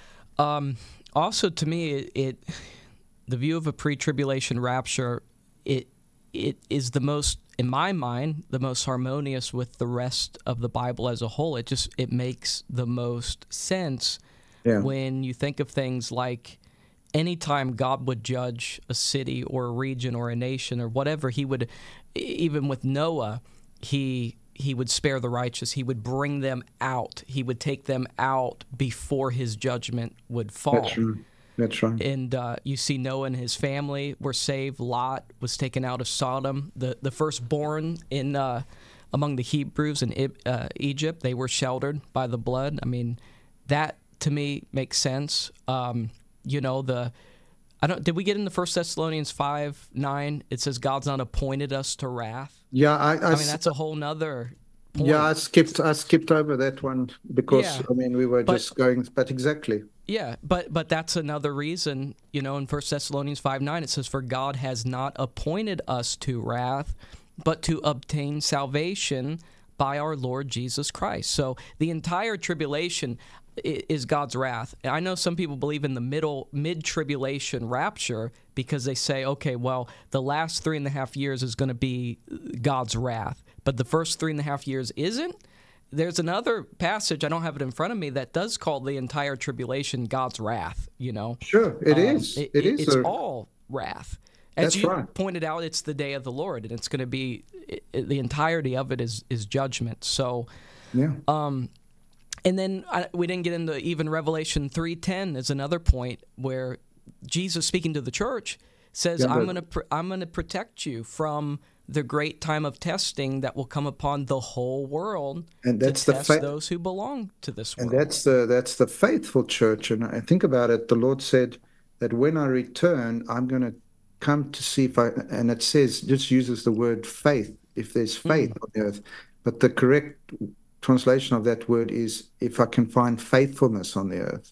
um, also, to me, it, it the view of a pre-tribulation rapture, it it is the most, in my mind, the most harmonious with the rest of the Bible as a whole. It just it makes the most sense Yeah. when you think of things like anytime God would judge a city or a region or a nation or whatever, he would, even with Noah, he he would spare the righteous. He would bring them out. He would take them out before his judgment would fall. That's right. That's right. And uh, you see Noah and his family were saved. Lot was taken out of Sodom. The the firstborn in uh, among the Hebrews in uh, Egypt, they were sheltered by the blood. I mean, that to me makes sense. Um, you know, the I don't. Did we get into First Thessalonians five nine? It says God's not appointed us to wrath. Yeah, I, I, I mean, that's a whole nother point. Yeah, I skipped I skipped over that one because Yeah, I mean we were but- just going, but exactly. Yeah, but but that's another reason, you know, in First Thessalonians five nine, it says, "For God has not appointed us to wrath, but to obtain salvation by our Lord Jesus Christ." So the entire tribulation i- is God's wrath. I know some people believe in the middle, mid-tribulation rapture because they say, okay, well, the last three and a half years is going to be God's wrath, but the first three and a half years isn't. There's another passage, I don't have it in front of me, that does call the entire tribulation God's wrath, you know. Sure, it Um, is. It, it it- is. It's a- all wrath. As That's you right. pointed out, it's the day of the Lord, and it's going to be, it, it- the entirety of it is, is judgment. So, yeah. um, and then I, we didn't get into even Revelation three ten is another point where Jesus, speaking to the church, says, Yeah, I'm but- going to pr- I'm going to protect you from the great time of testing that will come upon the whole world And that's to the test fa- those who belong to this And world. that's the that's the faithful church. And I think about it, the Lord said that when I return, I'm going to come to see if I, and it says, just uses the word faith, if there's faith on the earth. But the correct translation of that word is if I can find faithfulness on the earth.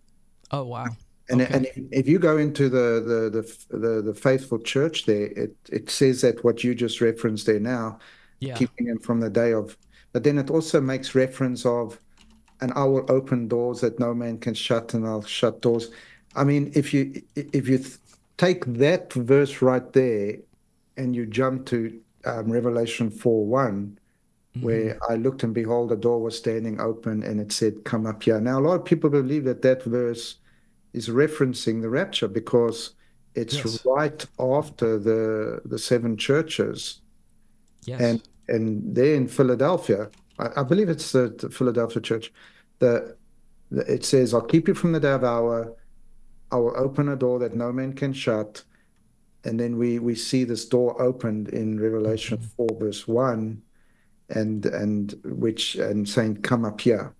Oh, wow. And, Okay. and if, if you go into the the, the the the faithful church there, it it says that what you just referenced there now, Yeah. keeping him from the day of, but then it also makes reference of, and I will open doors that no man can shut, and I'll shut doors. I mean, if you if you th- take that verse right there, and you jump to um, Revelation four one, where I looked and behold, the door was standing open, and it said, "Come up here." Now, a lot of people believe that that verse is referencing the rapture because it's Yes. right after the the seven churches, Yes. and and there in Philadelphia, I, I believe it's the, the Philadelphia church. The, the it says, "I'll keep you from the day of hour. I will open a door that no man can shut." And then we we see this door opened in Revelation four verse one, and and which and saying, "Come up here,"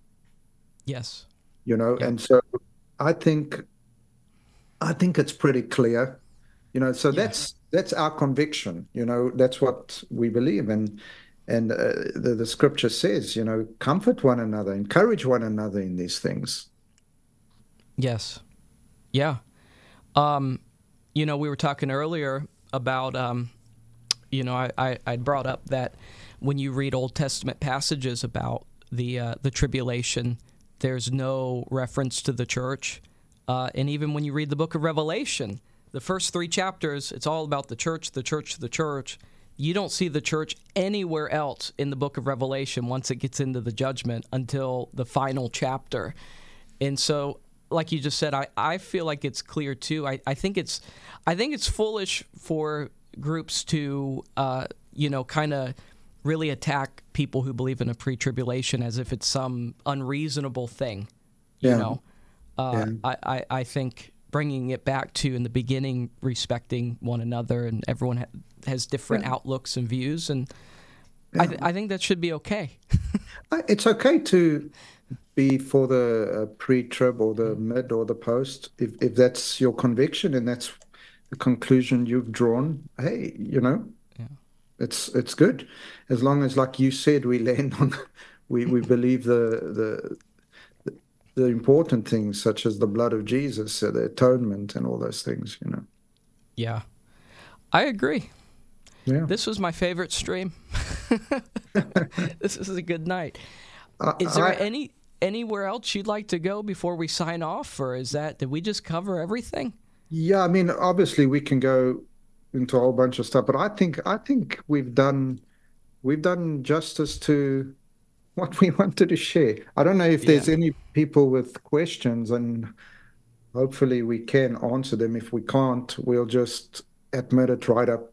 Yes. you know. Yep. And so I think I think it's pretty clear, you know. So Yeah. that's that's our conviction, you know. That's what we believe, and and uh, the the scripture says, you know, comfort one another, encourage one another in these things. Yes. Yeah. Um, you know, we were talking earlier about, um, you know, I, I, I brought up that when you read Old Testament passages about the uh, the tribulation, there's no reference to the church. Uh, and even when you read the book of Revelation, the first three chapters, it's all about the church, the church, the church. You don't see the church anywhere else in the book of Revelation once it gets into the judgment until the final chapter. And so, like you just said, I, I feel like it's clear too. I, I think it's I think it's foolish for groups to uh, you know, kind of really attack people who believe in a pre-tribulation as if it's some unreasonable thing. You Yeah. know, uh, Yeah. I, I I think bringing it back to in the beginning respecting one another, and everyone ha- has different Yeah. outlooks and views, and I Yeah. th- I think that should be okay. I- It's okay to be for the uh, pre-trib or the mid or the post if if that's your conviction and that's the conclusion you've drawn. Hey, you know, Yeah. it's it's good as long as, like you said, we land on we we believe the the the important things such as the blood of Jesus, uh, the atonement, and all those things. You know. Yeah, I agree. Yeah. This was my favorite stream. This is a good night. I, Is there I any anywhere else you'd like to go before we sign off, or is that did we just cover everything? yeah. I mean, obviously we can go into a whole bunch of stuff, but I think I think we've done we've done justice to what we wanted to share. I don't know if Yeah. there's any people with questions, and hopefully we can answer them. If we can't, we'll just admit it right up.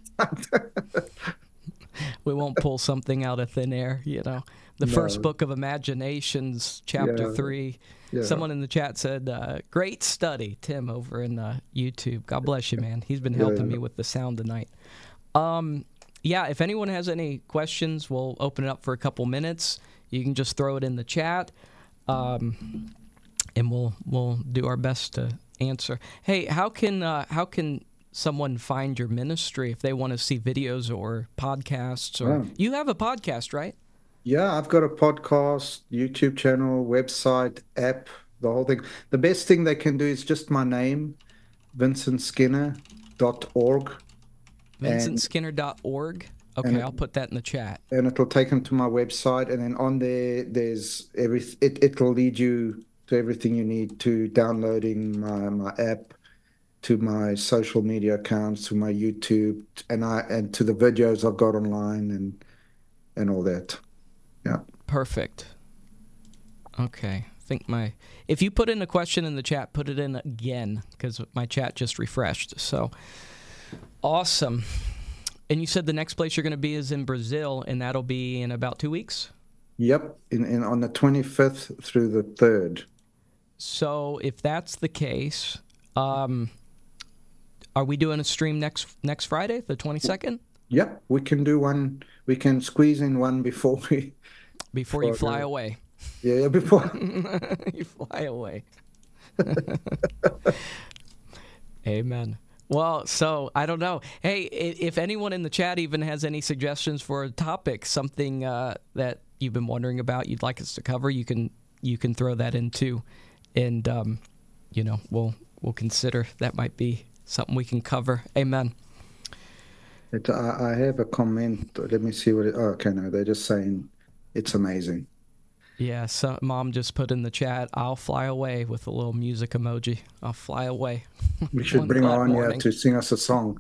We won't pull something out of thin air, you know. The first No, book of Imaginations, chapter yeah, three. yeah, Someone in the chat said, uh, great study, Tim, over in uh, YouTube. God bless you, man. He's been yeah, helping yeah. me with the sound tonight. Um, yeah, if anyone has any questions, we'll open it up for a couple minutes. You can just throw it in the chat, um, and we'll we'll do our best to answer. Hey, how can uh, how can someone find your ministry if they want to see videos or podcasts? Or Oh, you have a podcast, right? yeah, I've got a podcast, YouTube channel, website, app, the whole thing. The best thing they can do is just my name, vincent skinner dot org, vincent and skinner dot org. and Okay, it, I'll put that in the chat. and it'll take them to my website, and then on there there's every it, it'll lead you to everything you need to downloading my my app, to my social media accounts, to my YouTube, and I and to the videos I've got online, and and all that. Yeah. Perfect. Okay. I think my if you put in a question in the chat, put it in again because my chat just refreshed. So awesome. And you said the next place you're going to be is in Brazil, and that'll be in about two weeks. Yep, in, in on the twenty-fifth through the third. So if that's the case, um, are we doing a stream next next Friday, the twenty-second? Yep, we can do one. We can squeeze in one before we. Before you For, fly uh, away. yeah, yeah, before. You fly away. Amen. Well, so I don't know. Hey, if anyone in the chat even has any suggestions for a topic, something uh, that you've been wondering about, you'd like us to cover, you can you can throw that in too, and um, you know we'll we'll consider that might be something we can cover. Amen. It, I, I have a comment. Let me see what it. Oh, okay, no, they're just saying it's amazing. Yeah, so mom just put in the chat, I'll fly away with a little music emoji. I'll fly away. We should One bring glad Anya morning. to sing us a song.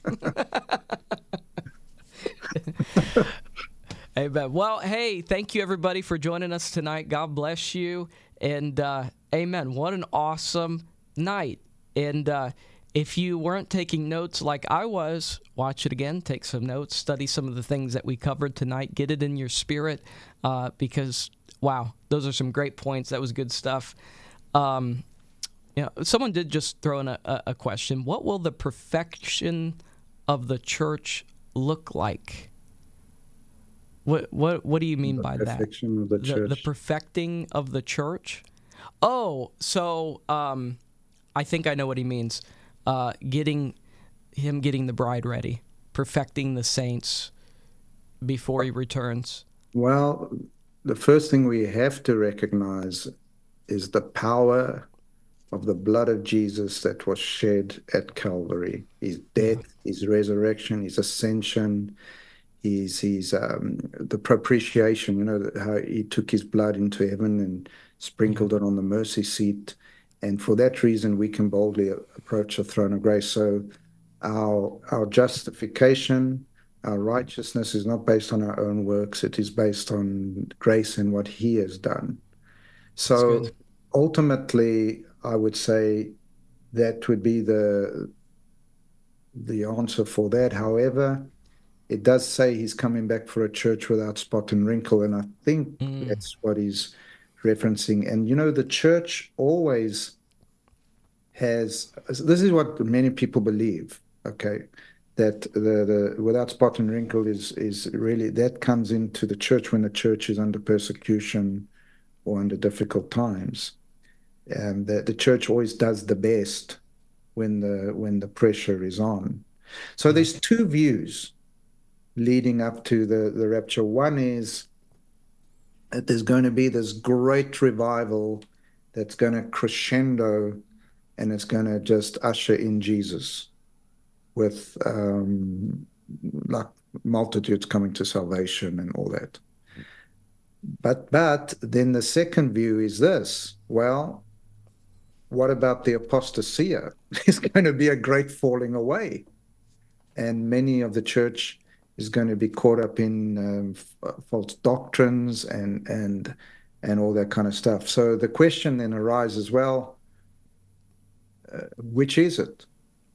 Amen. Well, hey, thank you everybody for joining us tonight. God bless you. And uh, amen. What an awesome night. And uh, if you weren't taking notes like I was, watch it again, take some notes, study some of the things that we covered tonight, get it in your spirit uh, because, wow, those are some great points. That was good stuff. Um, you know, someone did just throw in a, a question. What will the perfection of the church look like? What what what do you mean The by that? perfection of the The, the church. perfecting of the church? Oh, so um, I think I know what he means. Uh, getting him getting the bride ready, perfecting the saints before he returns. Well, the first thing we have to recognize is the power of the blood of Jesus that was shed at Calvary. His Yeah, death, his resurrection, his ascension, his his um, the propitiation. You know how he took his blood into heaven and yeah, sprinkled it on the mercy seat, and for that reason we can boldly approach the throne of grace. So our our justification, our righteousness is not based on our own works. It is based on grace and what He has done. that's So good. ultimately, I would say that would be the the answer for that. However, it does say He's coming back for a church without spot and wrinkle, and I think Mm, that's what He's referencing. And, you know, the church always has, this is what many people believe, okay, that the, the without spot and wrinkle is, is really, that comes into the church when the church is under persecution or under difficult times. And the, the church always does the best when the when the pressure is on. So Yeah. there's two views leading up to the, the rapture. One is that there's going to be this great revival that's going to crescendo, and it's going to just usher in Jesus with um, like multitudes coming to salvation and all that. But but then the second view is this. Well, what about the apostasia? There's going to be a great falling away, and many of the church is going to be caught up in um, false doctrines and and and all that kind of stuff. So the question then arises, well, uh, which is it?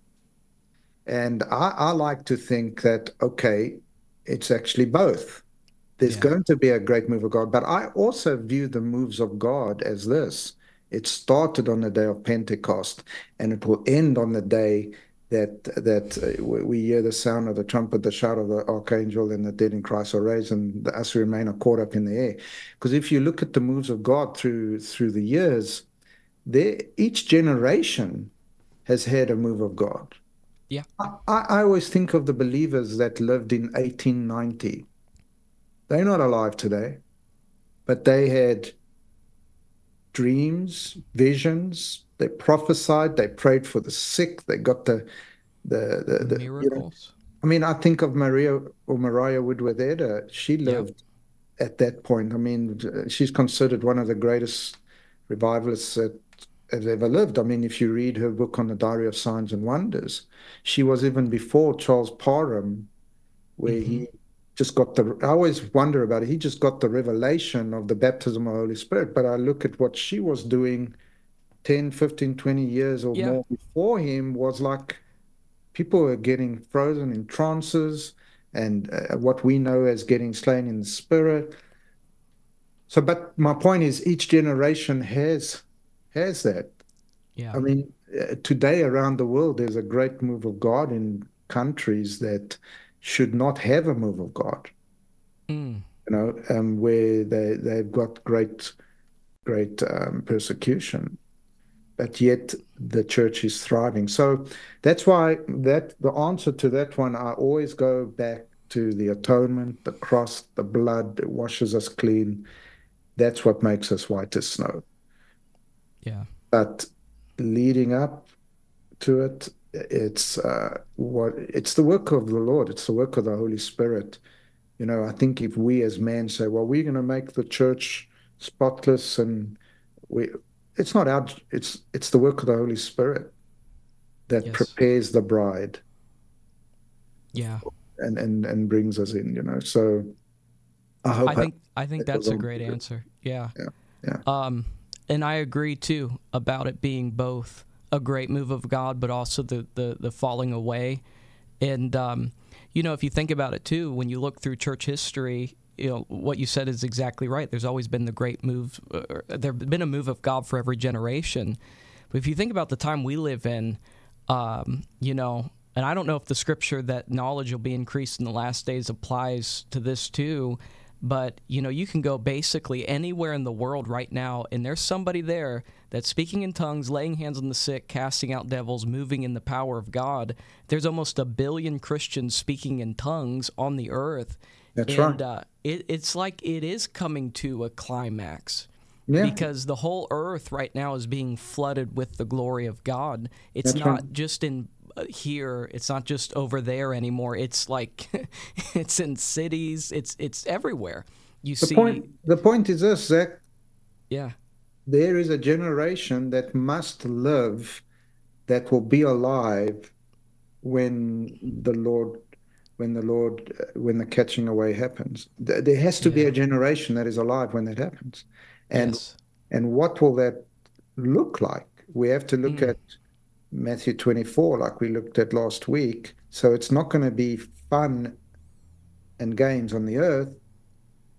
And I, I like to think that, okay, it's actually both. There's Yeah. going to be a great move of God, but I also view the moves of God as this. It started on the day of Pentecost, and it will end on the day that that uh, we hear the sound of the trumpet, the shout of the archangel, and the dead in Christ are raised, and the us who remain are caught up in the air. Because if you look at the moves of God through through the years, there each generation has had a move of God. Yeah. I, I always think of the believers that lived in eighteen ninety. They're not alive today, but they had dreams, visions. They prophesied. They prayed for the sick. They got the the the, the you know. Miracles. I mean, I think of Maria or Mariah Woodworth-Etter. She Yep. lived at that point. I mean, she's considered one of the greatest revivalists that has ever lived. I mean, if you read her book on the Diary of Signs and Wonders, she was even before Charles Parham, where Mm-hmm. he just got the, I always wonder about it. He just got the revelation of the baptism of the Holy Spirit. But I look at what she was doing ten, fifteen, twenty years or Yeah. more before him, was like people were getting frozen in trances and uh, what we know as getting slain in the spirit. So, but my point is each generation has has that. Yeah. I mean, uh, today around the world, there's a great move of God in countries that should not have a move of God. Mm. You know, um, where they they've got great great um, persecution, but yet the church is thriving. So that's why that the answer to that one, I always go back to the atonement, the cross, the blood that washes us clean. That's what makes us white as snow. Yeah. But leading up to it, it's uh, what it's the work of the Lord. It's the work of the Holy Spirit. You know, I think if we as men say, well, we're going to make the church spotless, and we, it's not our, it's it's the work of the Holy Spirit that Yes. prepares the bride Yeah. and and and brings us in. You know, so I hope I think I think that that's was a great good. answer. Yeah. Yeah, yeah, Um, and I agree too about it being both a great move of God, but also the the, the falling away. And um, you know, if you think about it too, when you look through church history, you know what you said is exactly right. There's always been the great move. Uh, there's been a move of God for every generation. But if you think about the time we live in, um, you know, and I don't know if the scripture that knowledge will be increased in the last days applies to this too. But, you know, you can go basically anywhere in the world right now, and there's somebody there that's speaking in tongues, laying hands on the sick, casting out devils, moving in the power of God. There's almost a billion Christians speaking in tongues on the earth. that's And right. uh, it, it's like it is coming to a climax. Yeah, Because the whole earth right now is being flooded with the glory of God. It's that's not right. just in uh, here. It's not just over there anymore. It's like it's in cities. It's it's everywhere. You The see, point the point is this, Zach. yeah, There is a generation that must live, that will be alive when the Lord, when the Lord, uh, when the catching away happens. Th- There has to be yeah, a generation that is alive when that happens. And yes, and what will that look like? We have to look mm, at Matthew twenty-four, like we looked at last week. So it's not going to be fun and games on the earth.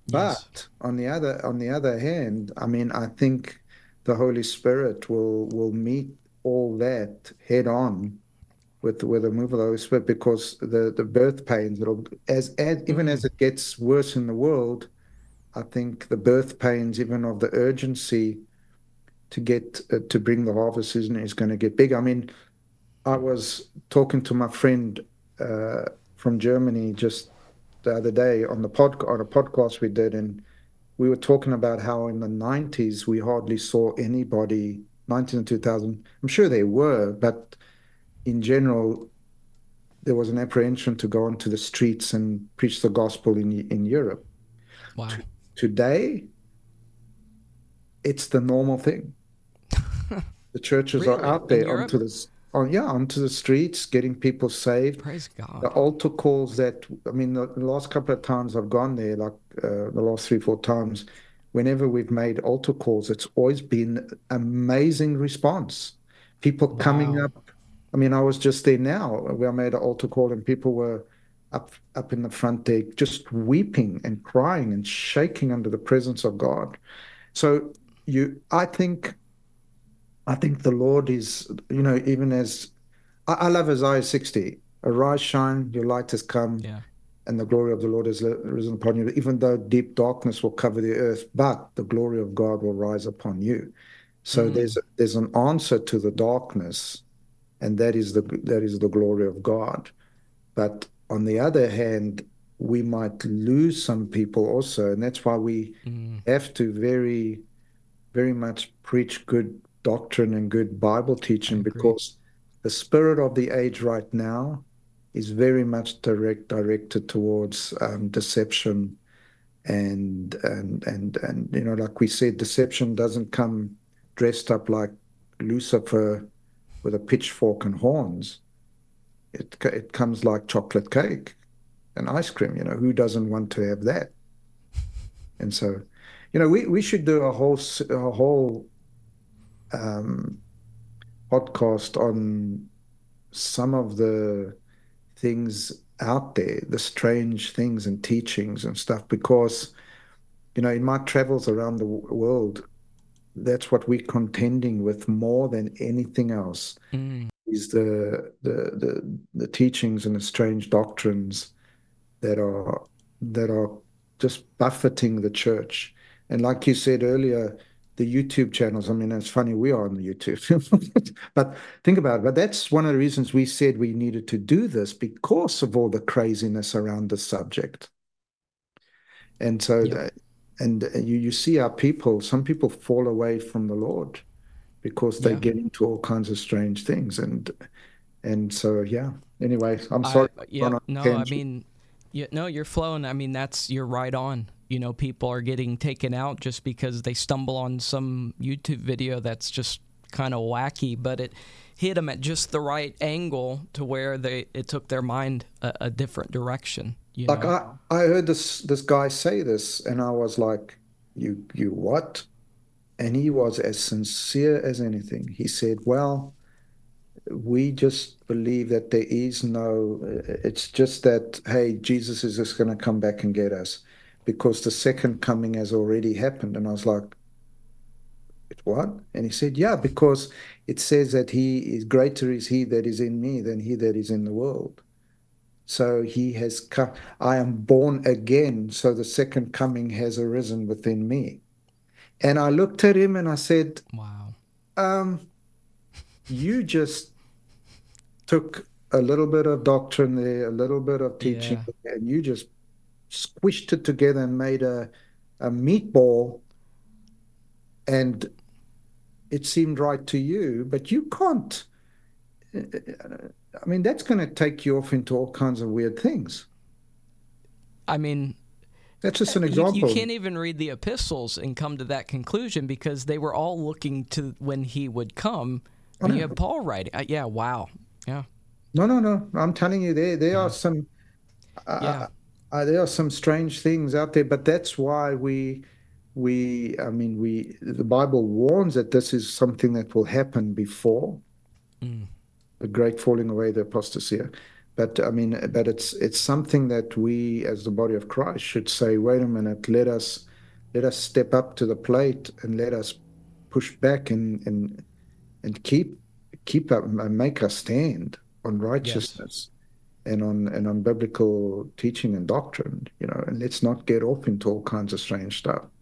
Yes. But on the other on the other hand, I mean, I think the Holy Spirit will will meet all that head on with with the move of the Holy Spirit, because the the birth pains, it'll as, as even as Mm. it gets worse in the world, I think the birth pains, even of the urgency to get uh, to bring the harvest season, is going to get big. I mean, I was talking to my friend uh, from Germany just the other day on the pod on a podcast we did, and we were talking about how in the nineties we hardly saw anybody, nineties and two thousand. I'm sure there were, but in general, there was an apprehension to go onto the streets and preach the gospel in in Europe. Wow. To, Today, it's the normal thing. The churches are Really? out In there Europe? onto this, on yeah, onto the streets, getting people saved. Praise The God. altar calls that, I mean, the, the last couple of times I've gone there, like uh, the last three, four times, whenever we've made altar calls, it's always been amazing response. People coming Wow. up. I mean, I was just there now where I made an altar call and people were up up in the front there just weeping and crying and shaking under the presence of God. So you, I think, I think the Lord is, you know, even as I, I love Isaiah sixty, arise, shine, your light has come Yeah. and the glory of the Lord has risen upon you. Even though deep darkness will cover the earth, but the glory of God will rise upon you. So there's Mm. there's an answer to the darkness, and that is the that is the glory of God. But on the other hand, we might lose some people also, and that's why we Mm. have to very very much preach good doctrine and good Bible I teaching, agree. because the spirit of the age right now is very much direct directed towards um, deception and and and and you know, like we said, deception doesn't come dressed up like Lucifer with a pitchfork and horns. It it comes like chocolate cake and ice cream. You know, who doesn't want to have that? And so, you know, we we should do a whole a whole um, podcast on some of the things out there, the strange things and teachings and stuff, because, you know, in my travels around the world, that's what we're contending with more than anything else, Mm. is the the the, the teachings and the strange doctrines that are that are just buffeting the church. And like you said earlier, the YouTube channels, I mean, it's funny, we are on the YouTube. But think about it. But that's one of the reasons we said we needed to do this, because of all the craziness around the subject. And so Yep. that, and you, you see our people, some people fall away from the Lord because they Yeah. get into all kinds of strange things. And and so yeah. Anyway, I'm sorry I I've gone yep. on a No, I tangent. mean, yeah, no, you're flowing. I mean, that's you're right on. You know, people are getting taken out just because they stumble on some YouTube video that's just kind of wacky, but it hit them at just the right angle to where they it took their mind a, a different direction. You Like know. I, I heard this this guy say this, and I was like, "You, you what?" And he was as sincere as anything. He said, "Well, we just believe that there is no. It's just that, hey, Jesus is just going to come back and get us, because the second coming has already happened." And I was like, "What?" And he said, "Yeah, because it says that he is greater is he that is in me than he that is in the world." So he has come. I am born again. So the second coming has arisen within me. And I looked at him and I said, Wow. um, you just took a little bit of doctrine there, a little bit of teaching, Yeah. and you just squished it together and made a, a meatball. And it seemed right to you, but you can't. I mean, that's going to take you off into all kinds of weird things. I mean, That's just an you you example. can't even read the epistles and come to that conclusion because they were all looking to when he would come. I And you have know. Paul writing. Uh, yeah. Wow. Yeah. No, no, no. I'm telling you, there there are Yeah. some Yeah. uh, uh, there are some strange things out there, but that's why we we I mean we the Bible warns that this is something that will happen before Mm. the great falling away, the apostasy. But I mean, but it's it's something that we, as the body of Christ, should say, wait a minute, let us let us step up to the plate and let us push back and and and keep keep up and make us stand on Yes. righteousness and on and on biblical teaching and doctrine, you know, and let's not get off into all kinds of strange stuff.